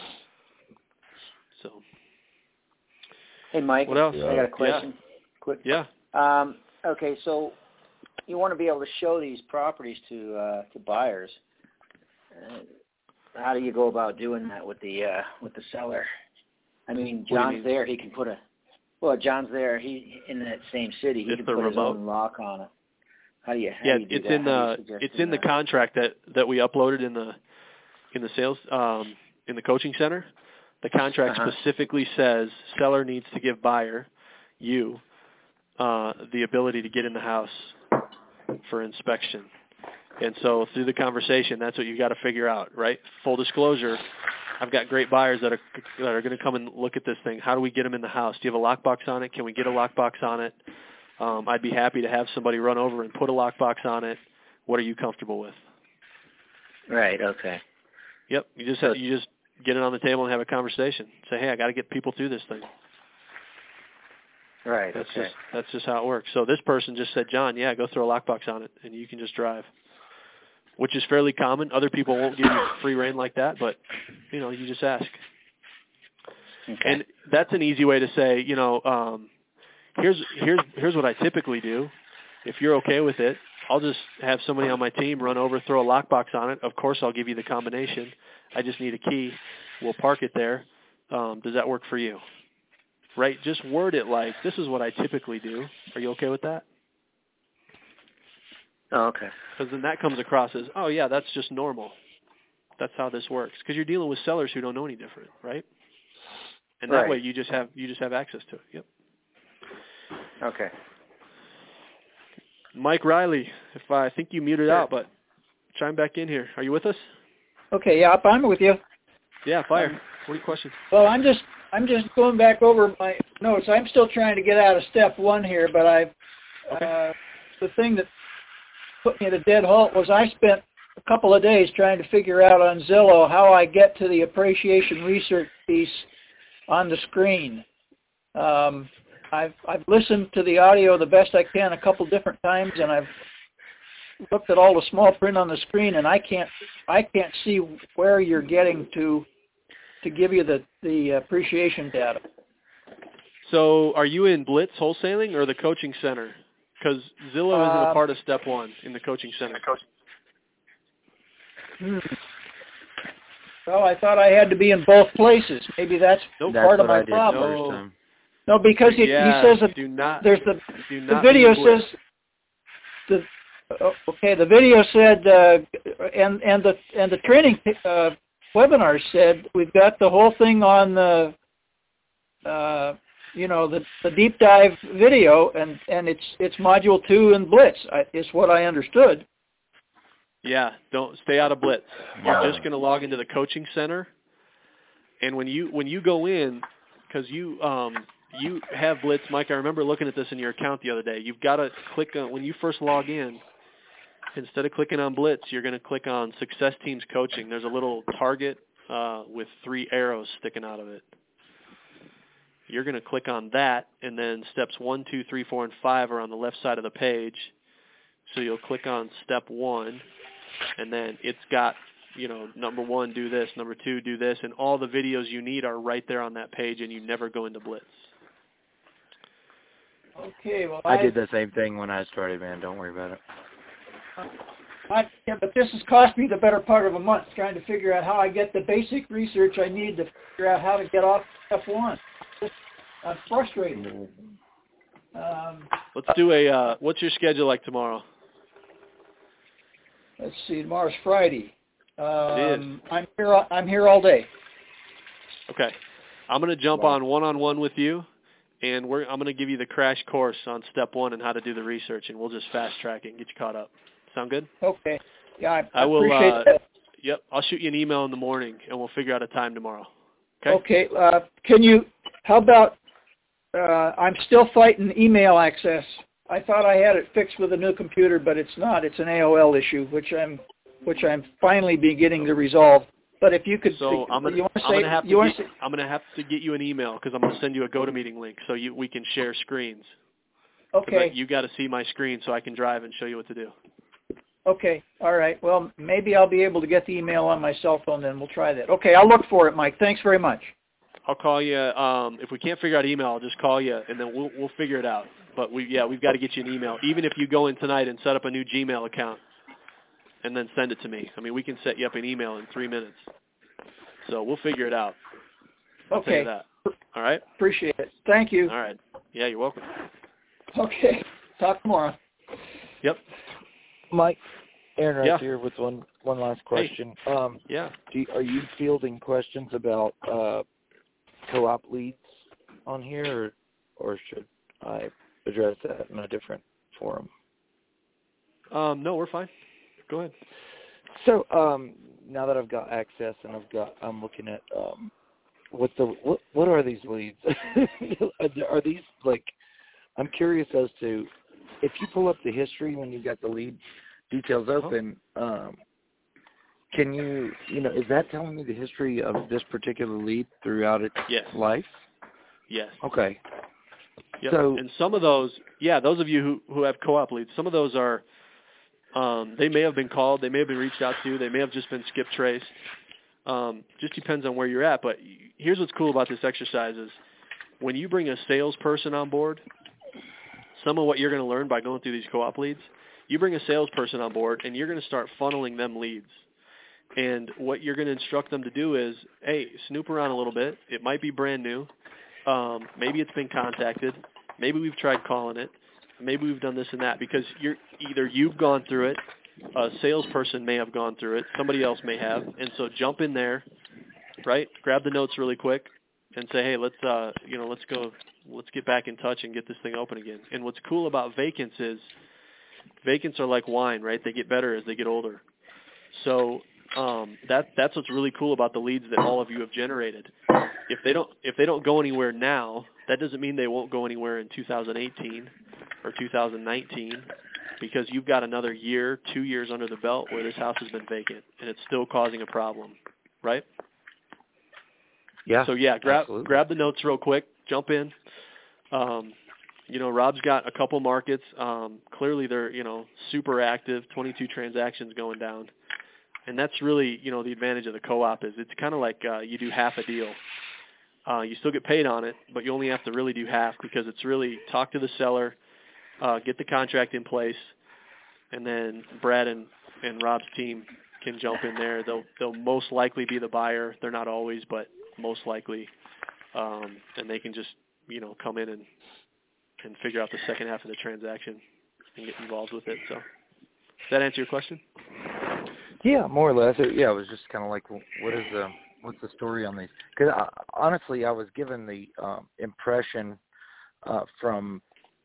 So. Hey, Mike. What else? I got a question. Quick. Yeah. Okay, so you want to be able to show these properties to buyers. How do you go about doing that with the seller? I mean, John's there. He can put John's there. He in that same city. He can put his own lock on it. How do you? It's in the contract that we uploaded in the sales in the coaching center. The contract specifically says seller needs to give buyer, you, the ability to get in the house for inspection. And so through the conversation, that's what you got to figure out, right? Full disclosure, I've got great buyers that are going to come and look at this thing. How do we get them in the house? Do you have a lockbox on it? Can we get a lockbox on it? I'd be happy to have somebody run over and put a lockbox on it. What are you comfortable with? Right. Okay. Yep. You just get it on the table and have a conversation. Say, hey, I got to get people through this thing. Right. That's just how it works. So this person just said, John, yeah, go throw a lockbox on it, and you can just drive, which is fairly common. Other people won't give you free rein like that, but you just ask. Okay. And that's an easy way to say, here's what I typically do. If you're okay with it, I'll just have somebody on my team run over, throw a lockbox on it. Of course, I'll give you the combination. I just need a key. We'll park it there. Does that work for you? Right? Just word it like, this is what I typically do. Are you okay with that? Oh, okay. Because then that comes across as, oh, yeah, that's just normal. That's how this works. Because you're dealing with sellers who don't know any different, right? And that way you just have access to it. Yep. Okay. Mike Riley, if I think you muted out, but chime back in here. Are you with us? Okay, yeah, I'm with you. Yeah, fire. What are your questions? Well, I'm just going back over my notes. I'm still trying to get out of step one here, but the thing that put me at a dead halt was I spent a couple of days trying to figure out on Zillow how I get to the appreciation research piece on the screen. I've listened to the audio the best I can a couple different times, and I've looked at all the small print on the screen, and I can't see where you're getting to give you the appreciation data. So are you in Blitz Wholesaling or the coaching center? Because Zillow isn't a part of step one in the coaching center. Well, I thought I had to be in both places. Maybe that's part of my problem. No, because he says that there's the video says the video said and the training webinar said we've got the whole thing on the the deep dive video and it's module 2 in Blitz is what I understood. Yeah, don't stay out of Blitz. You're just going to log into the coaching center, and when you go in, because you have Blitz, Mike. I remember looking at this in your account the other day. You've got to click on when you first log in. Instead of clicking on Blitz, you're going to click on Success Teams Coaching. There's a little target with 3 arrows sticking out of it. You're going to click on that, and then steps 1, 2, 3, 4, and 5 are on the left side of the page. So you'll click on step 1, and then it's got, number 1, do this, number 2, do this, and all the videos you need are right there on that page, and you never go into Blitz. Okay, well, I did the same thing when I started, man. Don't worry about it. But this has cost me the better part of a month trying to figure out how I get the basic research I need to figure out how to get off step 1. I'm frustrated. Let's do what's your schedule like tomorrow? Let's see, tomorrow's Friday. It is. I'm here all day. Okay. I'm going to jump on one-on-one with you, and I'm going to give you the crash course on step 1 and how to do the research, and we'll just fast track it and get you caught up. Sound good? Okay. Yeah, I will, appreciate that. Yep, I'll shoot you an email in the morning, and we'll figure out a time tomorrow. Okay? Okay. How about, I'm still fighting email access. I thought I had it fixed with a new computer, but it's not. It's an AOL issue, which I'm finally beginning to resolve. But if you could, so I'm gonna have to get you an email because I'm gonna send you a GoToMeeting link so we can share screens. Okay. You got to see my screen so I can drive and show you what to do. Okay. All right. Well, maybe I'll be able to get the email on my cell phone. Then we'll try that. Okay. I'll look for it, Mike. Thanks very much. I'll call you. If we can't figure out email, I'll just call you and then we'll figure it out. But we've got to get you an email. Even if you go in tonight and set up a new Gmail account and then send it to me. I mean, we can set you up an email in 3 minutes. So we'll figure it out. I'll tell you that. All right? Appreciate it. Thank you. All right. Yeah, you're welcome. Okay. Talk tomorrow. Yep. Mike, Aaron Rice here with one last question. Hey. Are you fielding questions about co-op leads on here, or should I address that in a different forum? No, we're fine. Go ahead. So now that I've got access and I'm looking at what are these leads? Are these like? I'm curious as to if you pull up the history when you've got the lead details open. Can you is that telling me the history of this particular lead throughout its life? Yes. Okay. Yep. So, and some of those, those of you who have co-op leads, some of those are, they may have been called, they may have been reached out to, they may have just been skip traced. Just depends on where you're at. But here's what's cool about this exercise is when you bring a salesperson on board, some of what you're going to learn by going through these co-op leads, you bring a salesperson on board and you're going to start funneling them leads. And what you're going to instruct them to do is, hey, snoop around a little bit. It might be brand new. Maybe it's been contacted. Maybe we've tried calling it. Maybe we've done this and that because you've gone through it. A salesperson may have gone through it. Somebody else may have. And so jump in there, right? Grab the notes really quick and say, hey, let's get back in touch and get this thing open again. And what's cool about vacants is vacants are like wine, right? They get better as they get older. So that's what's really cool about the leads that all of you have generated. If they don't go anywhere now, that doesn't mean they won't go anywhere in 2018 or 2019 because you've got another year, 2 years under the belt where this house has been vacant and it's still causing a problem, right? Yeah. So grab the notes real quick, jump in. Rob's got a couple markets. Clearly they're, super active, 22 transactions going down. And that's really, the advantage of the co-op is it's kind of like you do half a deal. You still get paid on it, but you only have to really do half because it's really talk to the seller, get the contract in place, and then Brad and Rob's team can jump in there. They'll most likely be the buyer. They're not always, but most likely. And they can just, come in and figure out the second half of the transaction and get involved with it. So does that answer your question? Yeah, more or less. It was just kind of like, what's the story on these? Because honestly, I was given the impression from,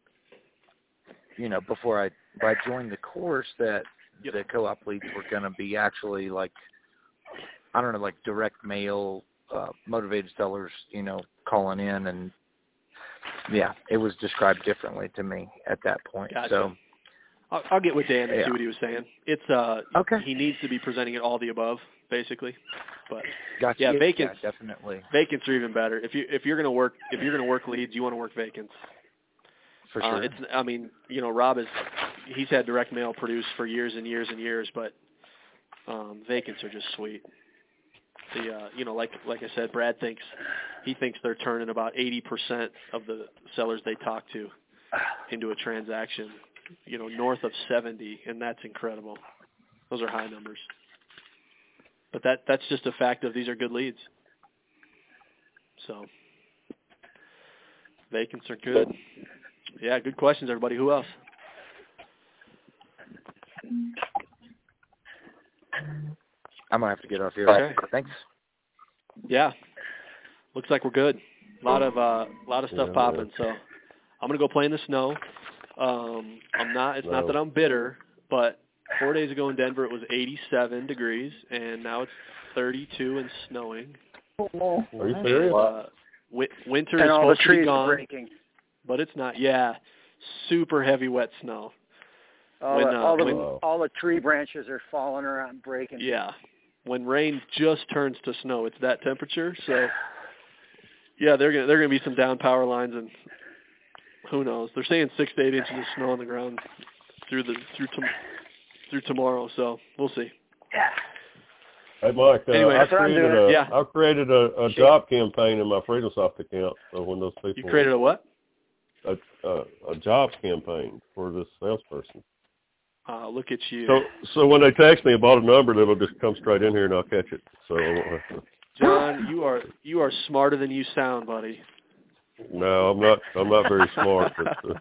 before I joined the course that the co-op leads were going to be actually like, I don't know, like direct mail, motivated sellers, calling in, and it was described differently to me at that point. Gotcha. So I'll get with Dan and see what he was saying. It's okay. He needs to be presenting it all the above, basically. But gotcha. Vacants. Yeah, definitely. Vacants are even better. If you're gonna work leads, you want to work vacants. For sure. Rob he's had direct mail produced for years and years and years, but vacants are just sweet. Like I said, Brad thinks they're turning about 80% of the sellers they talk to into a transaction. North of 70, and that's incredible. Those are high numbers. But that's just a fact of these are good leads. So vacants are good. Yeah, good questions, everybody. Who else? I'm going to have to get off here. Okay. Thanks. Yeah. looks like we're good. A lot of stuff popping. So I'm gonna go play in the snow. I'm not. It's not that I'm bitter, but 4 days ago in Denver it was 87 degrees, and now it's 32 and snowing. Are you serious? Winter and is all the supposed to be trees gone, are breaking. but it's not. Yeah, super heavy wet snow. All the tree branches are falling around, breaking. Yeah, when rain just turns to snow, it's that temperature. So, yeah, they're gonna be some down power lines, and who knows? They're saying 6 to 8 inches of snow on the ground through tomorrow. So we'll see. Yeah. Hey, Mike, anyway, I created a job campaign in my FreedomSoft account. So when those people... You created a what? A jobs campaign for this salesperson. Look at you. So when they text me about a number, it'll just come straight in here and I'll catch it. So I won't have to... John, you are smarter than you sound, buddy. No, I'm not very smart, but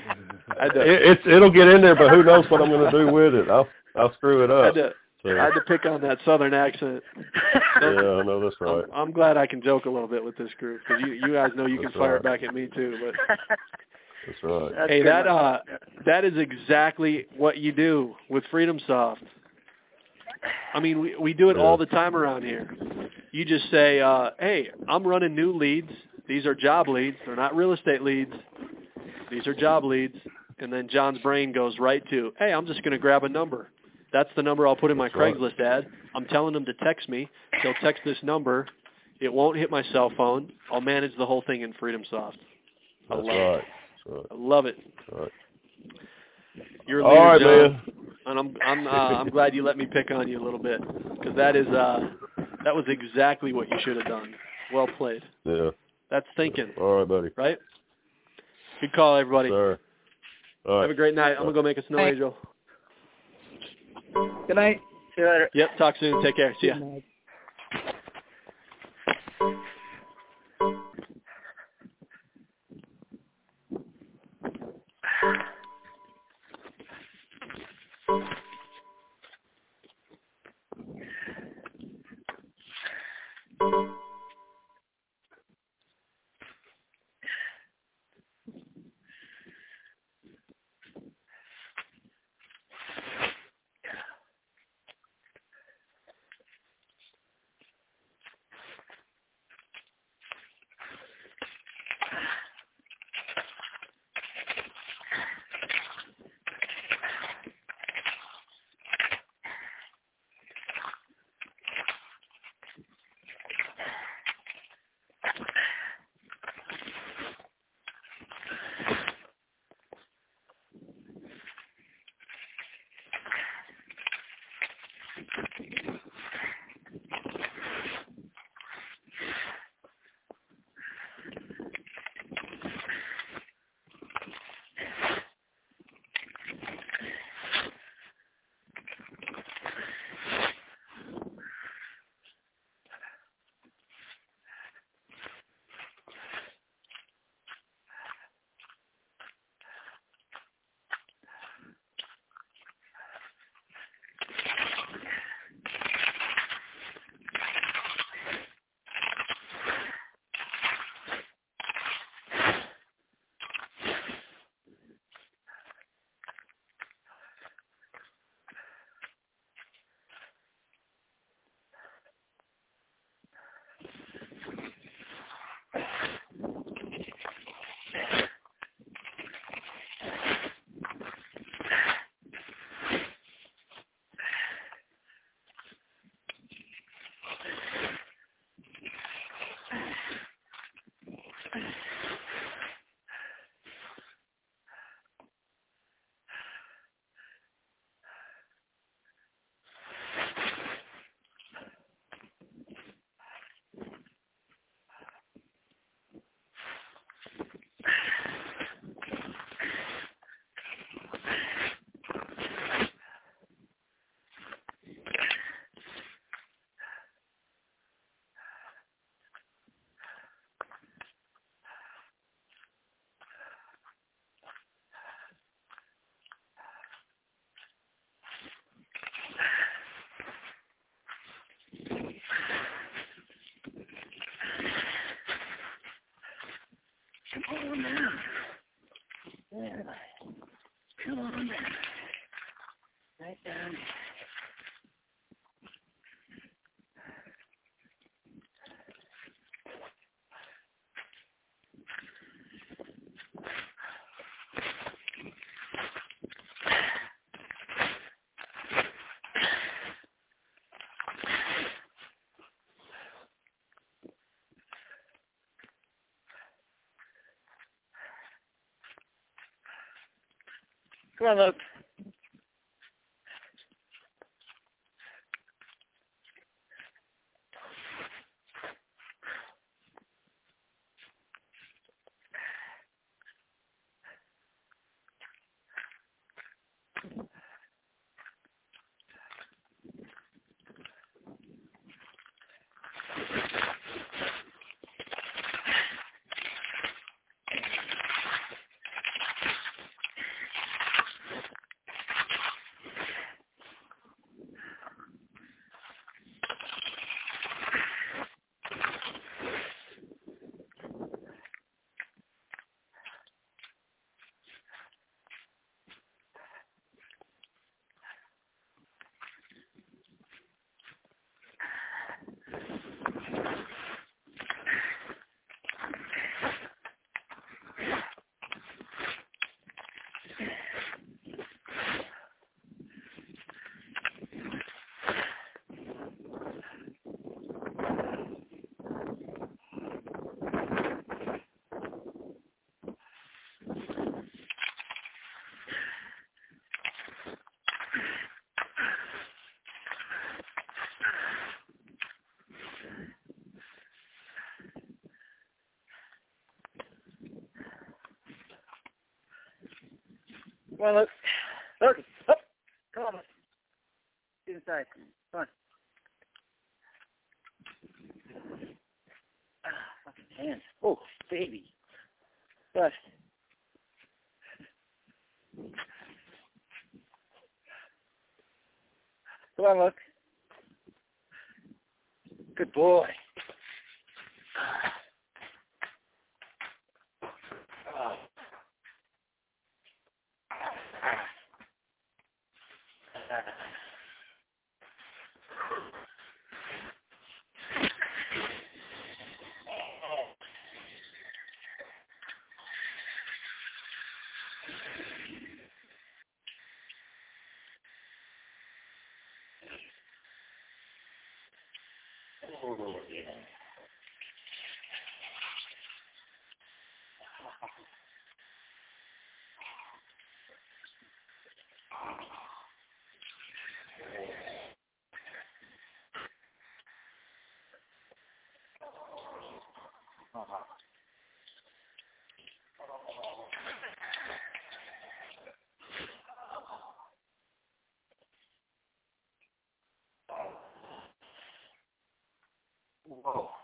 it'll get in there. But who knows what I'm going to do with it? I'll screw it up. I had to pick on that Southern accent. Yeah, no, that's right. I'm glad I can joke a little bit with this group because you guys know you can fire it back at me too. But that's right. Hey, that is exactly what you do with FreedomSoft. I mean, we do it all the time around here. You just say, hey, I'm running new leads. These are job leads. They're not real estate leads. These are job leads. And then John's brain goes right to, hey, I'm just going to grab a number. That's the number I'll put in my Craigslist ad. I'm telling them to text me. They'll text this number. It won't hit my cell phone. I'll manage the whole thing in FreedomSoft. I love it. I love it. That's right. You're a leader, John. Man. And I'm glad you let me pick on you a little bit because that was exactly what you should have done. Well played. Yeah. That's thinking. All right, buddy. Right? Good call, everybody. Sir. All right. Have a great night. I'm going to go make a snow angel. Good night. See you later. Yep. Talk soon. Take care. See ya. Come on, Luke. Come on, Luke. Luke, up. Come on, Luke. Get inside. Come on. Fucking hands. Oh, baby. Gosh. Come on, Luke. Good boy. Oh, yeah. Whoa.